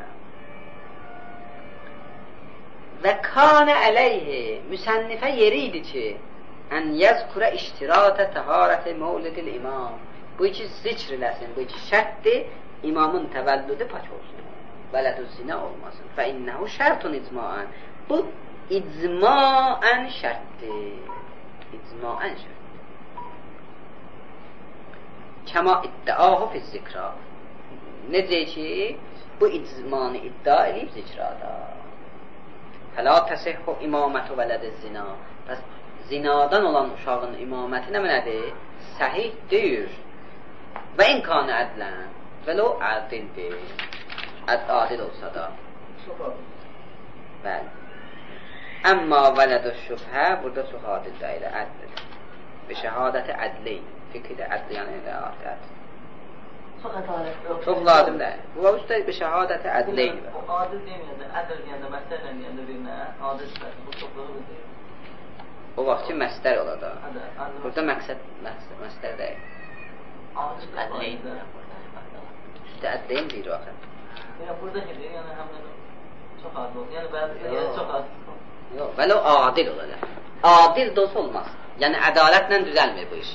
C: Və kanə əleyhi, müsənnifə yeri idi ki, ən yəzkurə iştiratə təharəti məvlidil imam. Bu iki zikr eləsin, bu iki şərtdir, imamın təvəllüdü pak olsun. Vələdü zinə olmasın. Fə innəhu şərtun icmaən. Bu icmaən şərtdir. İcmaən şərtdir. Kəma iddiahu fiz zikra. Necə ki, bu icmanı iddia edib zikrada. Fəla təsihhu imamətu vələdi zina. Bəs zinadan olan uşağın imaməti nədir? Səhih deyir. Və imkanı ədlən. Vələ o ədildir. Adil olsa da. Bəli. Əmma vələdə şübhə burada çox adil deyil, əddir. Və şəhadəti ədli. Fikri də ədli, yəni ədl. Çox lazım deyil. Bu üstə bir şəhadəti ədli.
B: O adil deməyəndə, ədl deyəndə, məsələn deyəndə birinə, adil bu çoxluğu deyil.
C: O vaxt ki, məstər ola da. Burada məqsəd məstər deyil.
B: Adil ədliyim.
C: Üstə ədliyim deyir o axı.
B: Buradakı deyir, yəni həmdən çox adil olur. Yəni bəzi çox adil.
C: Yox, bəli o adil olacaq. Adil də olsa olmaz. Yəni ədalətlə düzəlmir bu iş.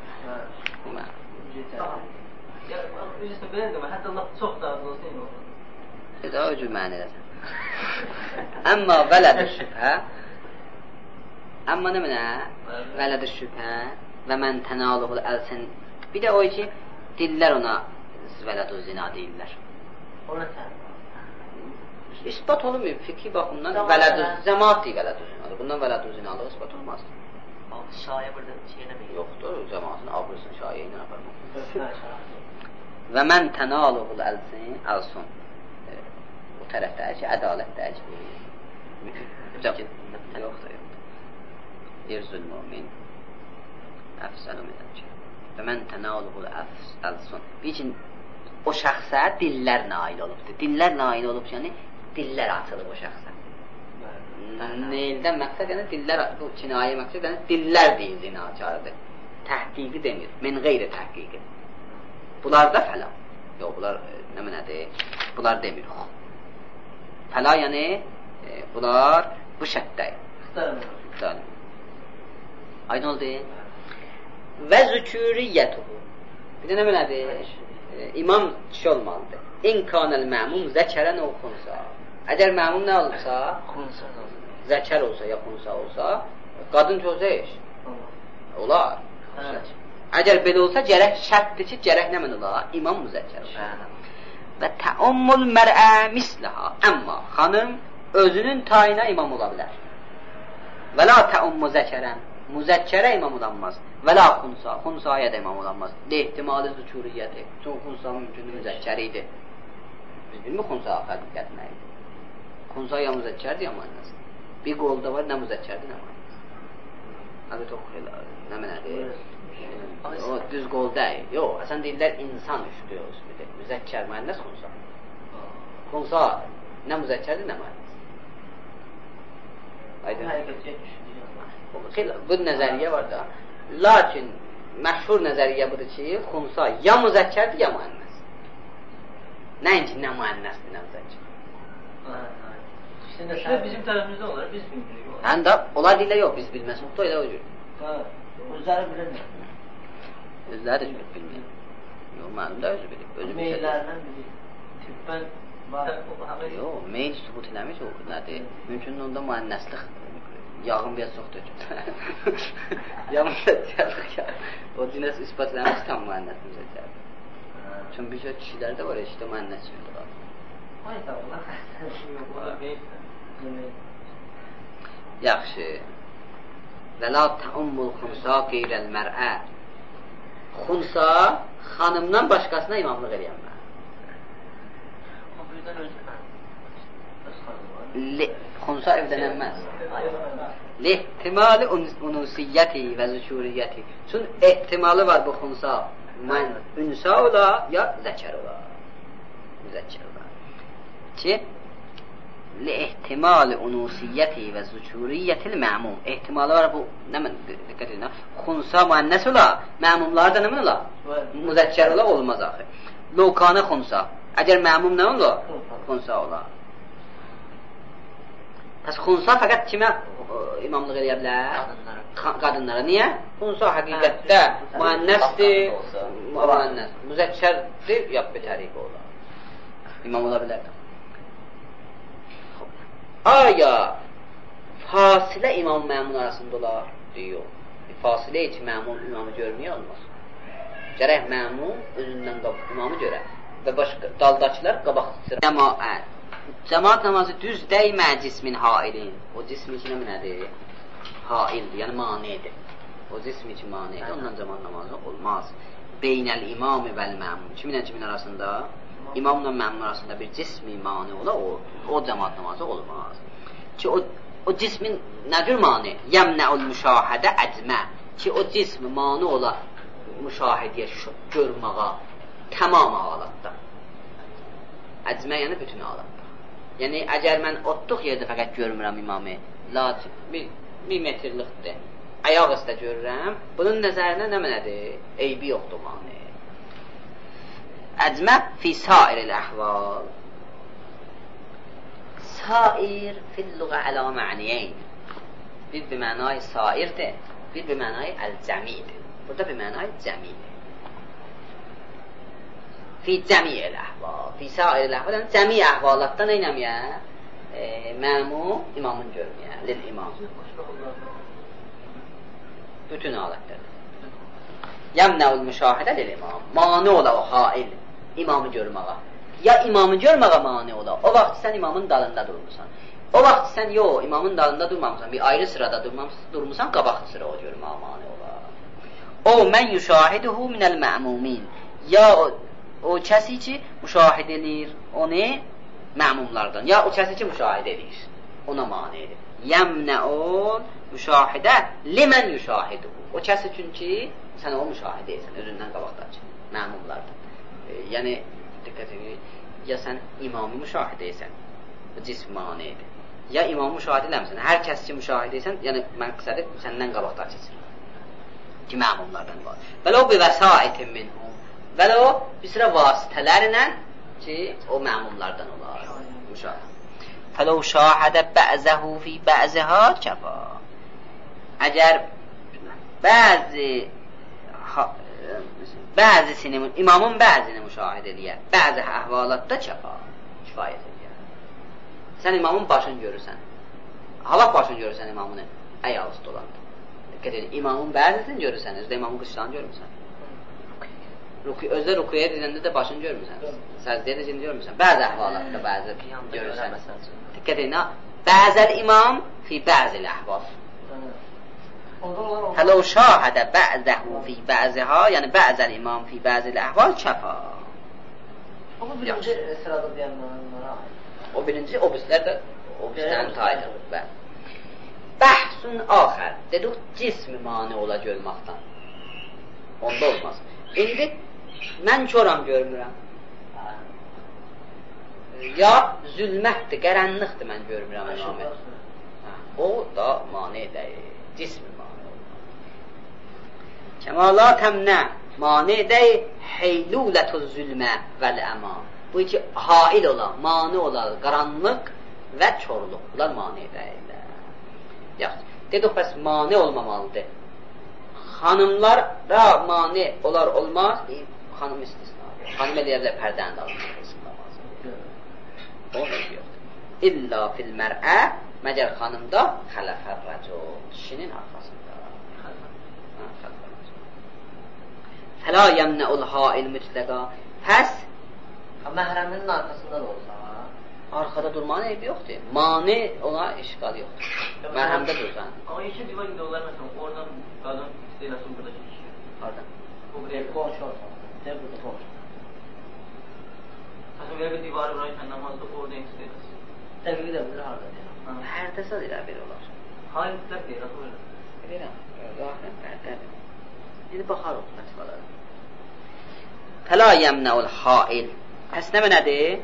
B: Ücrətlə belə demə, hətta Allah çox da adil olsa yine olur.
C: Daha o cür məni edəsən. Əmma vələdə şübhə, əmma nə mənə? Vələdə şübhə və mən tənaluğul əlsən. Bir də o ki, dillər ona vələdə zina deyirlər.
B: Ona sən.
C: İspat olunmuyor, fikri baxımdan vələdü, cəmaat deyil vələdü zinadır. Bundan vələdü zinalığı ispat olmaz.
B: Şayə burada şey demək
C: yoxdur, cəmaatın abırısını şayə ilə aparmaq. Və mən tənaluğul əlsin, əlsun. O tərəfdədir ki, ədalətdədir ki, yoxdur. İrzül mümin əfsəlu minəl. Və mən tənaluğul əlsun. Bir ki, o şəxsə dillər nail olubdur. Dillər nail olub, yəni dillər açılıb o şəxsə. Neyldən məqsəd, yəni dillər, bu kinayə məqsəd, yəni dillər deyil zinakarıdır. Təhqiqi demir, min qeyri təhqiqi. Bunlar da fəla. Yox, bunlar nə mənədir? Bunlar demir. Fəla yəni, bunlar bu şərtdəyir. Aynı oldu. Və zükuriyyətuhu. Bir də nə mənədir? İmam kişi olmalıdır. İnkanəl məmum zəkərən o xunsa. Əgər məmum nə olursa, zəkər olsa ya xunsa olsa, qadın çoxsa iş. Olar. Əgər belə olsa, gərək şərtdir ki, gərək nə mən olar? İmam müzəkər. Və təummul mərə misləha. Əmma xanım özünün tayına imam ola bilər. Və la təummu zəkərən. Müzəkkərə imam olanmaz. Və la xunsa. Xunsaya da imam olanmaz. Ehtimali zükuriyyəti. Çox xunsa mümkündür müzəkkəri idi. Biz bilmir xunsa fərqiyyət nə idi? Xunsa ya müzəkkərdir ya müənnəsdir. Bir qolda var, nə müzəkkərdir, nə müənnəsdir. Hələ çox nə mənədir? O düz qol deyil. Yox, əsən deyirlər insan üçdür. Müzəkkər, müənnəs xunsa. Xunsa nə müzəkkərdir, nə müənnəsdir. Aydın. Bu nəzəriyyə var da. Lakin məşhur nəzəriyyə budur ki, xunsa ya müzəkkərdir, ya müənnəs. Nəinki nə müənnəsdir, nə müzəkkər.
B: İşte bizim tərəfimizdə olar, biz bilmirik.
C: Həm də, onlar deyirlər, yox, biz bilməsin. O elə o cür.
B: Özləri bilirlər.
C: Özləri də bilməyəm. Yox, mənim də özü bilib.
B: Meyillərindən bilir. Tübbən var.
C: Yox, meyil sübut eləmiş o nədir? Mümkün onda müənnəslik yağın biraz çox dökür. Yağın da deyərdik ya. O dinəs ispat eləmiş tam müənnəs müzəkərdir. Çünki bir şey kişilər də var, işte müənnəs kimi var.
B: Hayda, Allah
C: yaxşı. Və la təummul xunsa qeyrəl mərə. Xunsa xanımdan başqasına imamlıq eləyənmə. Xunsa evlənilməz. Lehtimali unusiyyəti və zükuriyyəti. Çünki ehtimalı var bu xunsa. Mən ünsa ola, ya zəkər ola. Müzəkkər ola. Ki, lehtimali unusiyyəti və zükuriyyətil məmum. Ehtimalı var bu, nə mən diqqət edin, xunsa müənnəs ola, məmumlar da nə mən ola? Müzəkkər ola, olmaz axı. Lokanə xunsa. Əgər məmum nə ola? Xunsa ola. Pəs xunsa fəqət kimə imamlıq edə bilər? Qadınlara. Niyə? Xunsa həqiqətdə müənnəsdir, müzəkkərdir, ya betəriq ola. İmam ola bilər. Aya fasilə imam məmun arasında olar? Deyir. Fasilə heç məmun imamı görməyə olmaz. Gərək məmun özündən imamı görə və başqa daldakılar qabaq sıra. Cəmaat namazı düz dəymə cismin hailin. O cismi ki nədir? Haildir, yəni manidir. O cismi ki manidir, ondan cəmaat namazı olmaz. Beynəl imam vəl məmun. Kimin arasında? İmamla məmun arasında bir cismi mani ola, o cəmaat namazı olmaz. Ki o cismin nə cür mani? Yəmnəul müşahidə əcmə. Ki o cismi mani ola müşahidiyə, görməğa, tamam halatda. Əcmə yəni bütün halatda. Yəni, əgər mən otluq yerdə fəqət görmürəm imamı, lakin bir metrlikdir, ayaq üstə görürəm, bunun nəzərinə nə mənədir? Eybi yoxdur mani. Əcmə fi sairil əhval. Sair fil-lüğə ələ mə'niyeyn. Bir mənay sairdir, bir mənay əl-cəmidir. Burada bir mənay cəmidir. Fi cəmiyyəl əhval. Fi sairil əhval. Yəni, cəmi əhvalatda nə inəməyə? Məmum imamın görməyə. Lil-imam. Bütün alətlərdir. Yəmnəul müşahidə lil-imam. Mani ola o hail. İmamı görməyə. Ya imamı görməyə mani ola. O vaxt sən imamın dalında durmuşsan. O vaxt sən imamın dalında durmamışsan. Bir ayrı sırada durmuşsan, qabaq sıra o görməyə mani ola. O mən yüşahiduhu minəl mə'mumin. Ya o kəsi ki müşahid edir onu məmumlardan. Ya o kəsi ki müşahid edir ona mani edir. Yəmnəul müşahidə limən yüşahiduhu. O kəsi üçün ki sən o müşahid edirsən özündən qabaqdakı məmumlardan. Yəni diqqət edin, ya sən imamı müşahid edirsən, o cism mani edir. Ya imamı müşahid eləmsən, hər kəs ki müşahid edirsən, yəni məqsədi səndən qabaqdakıdır. Ki məmumlardan var. Vələ o bir vəsaitin minhum. Vələ o bir sıra vasitələrlə ki o məmumlardan olar. Müşahid. Fələv şahidə bə'zəhu fi bə'zəha kəfa. Əgər bəzisini, imamın bəzini müşahid edir, bəzi əhvalatda kəfa, kifayət edir. Sən imamın başını görürsən, halaq başını görürsən imamını, əyal üstü olanda. İmamın bəzisini görürsən, özdə imamın qışlarını görmürsən. Özdə rükuyə edəndə də başını görmürsən, səcdiyə edəcəyini görmürsən. Bəzi əhvalatda bəzi görürsən. Diqqət edin, bəzəl imam fi bəzil əhval. Fələv şahidə bə'zəhu fi bə'zəha, yəni bə'zəl imam fi bəzil əhval kəfa.
B: O birinci sırada deyənlərə aid.
C: O birinci, o birislər də o birislərin taydır. Bəhsun axər, dedik cismi mani ola görməkdən. Onda olmaz. İndi mən köram görmürəm. Ya zülmətdir, qərənliqdir mən görmürəm imamı. O da mani deyil, cismi mani. Kəmala təmnə mani deyil, heylulətü zülmə vəl-əma. Bu iki hail olan, mani olan qaranlıq və körlük. Bunlar mani deyirlər. Yaxşı, dedik bəs mani olmamalıdır. Xanımlara mani olar olmaz, xanım istisnadır. Xanım eləyərlər pərdəni də alır. O nə yoxdur. İlla fil mər'ə, məgər xanımda xələfər rəcul, kişinin arxasında. Fəla yəmnəul hail mütləqa. Pəs
B: məhrəminin arxasında da olsa,
C: arxada durmanın eybi yoxdur. Mani ona işgal yoxdur. Mərhəmdə dursan.
D: Amma iki divar indi olar məsələn, oradan qadın istəyirəsin buradakı kişi.
C: Hardan?
D: O buraya
B: qonşu olsa, burada qonşu.
D: Məsələn, belə bir divarı buraya sən namazda oradan istəyirəsin.
B: Dəqiqi də bilir harada deyəm.
C: Hər dəsə elə bir olar.
D: Hayır, mütləq deyil, buyurun.
C: Bilirəm, zahirən fərqlədir. İndi baxarıq fətvalara. Fəla yəmnəul hail. Pəs nə nədir?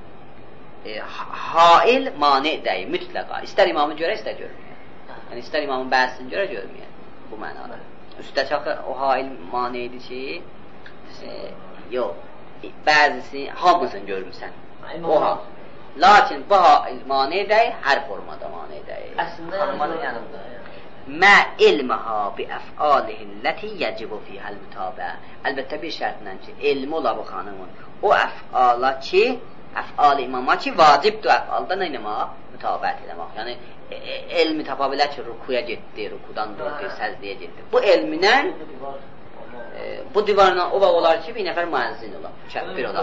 C: Hail mane deyil, mütləqa. İstər imamı görə, istər görməyək. Yəni, istər imamın bəzisini görə, görməyək. Bu mənada. Üstəki axı o hail mane idi ki, yox, bəzisi, hamısını görmüsən. O hal. Lakin bu hail mane deyil, hər formada mane deyil.
B: Əslində yanımda yanımda.
C: Mə ilməha bi əf'alihilləti yəcibu fiyhəl mütabə. Əlbəttə bir şərtlə ki, elmi ola bu xanımın. O əf'ala ki, əf'al imama ki, vacibdir əf'alda nə eləmək? Mütabət eləmək. Yəni, elmi tapa bilər ki, rukuya getdi, rukudan durdu, səzdiyə getdi. Bu elminən, bu divarla o vaxt olar ki, bir nəfər müəzzin olar, mükəbbir olar.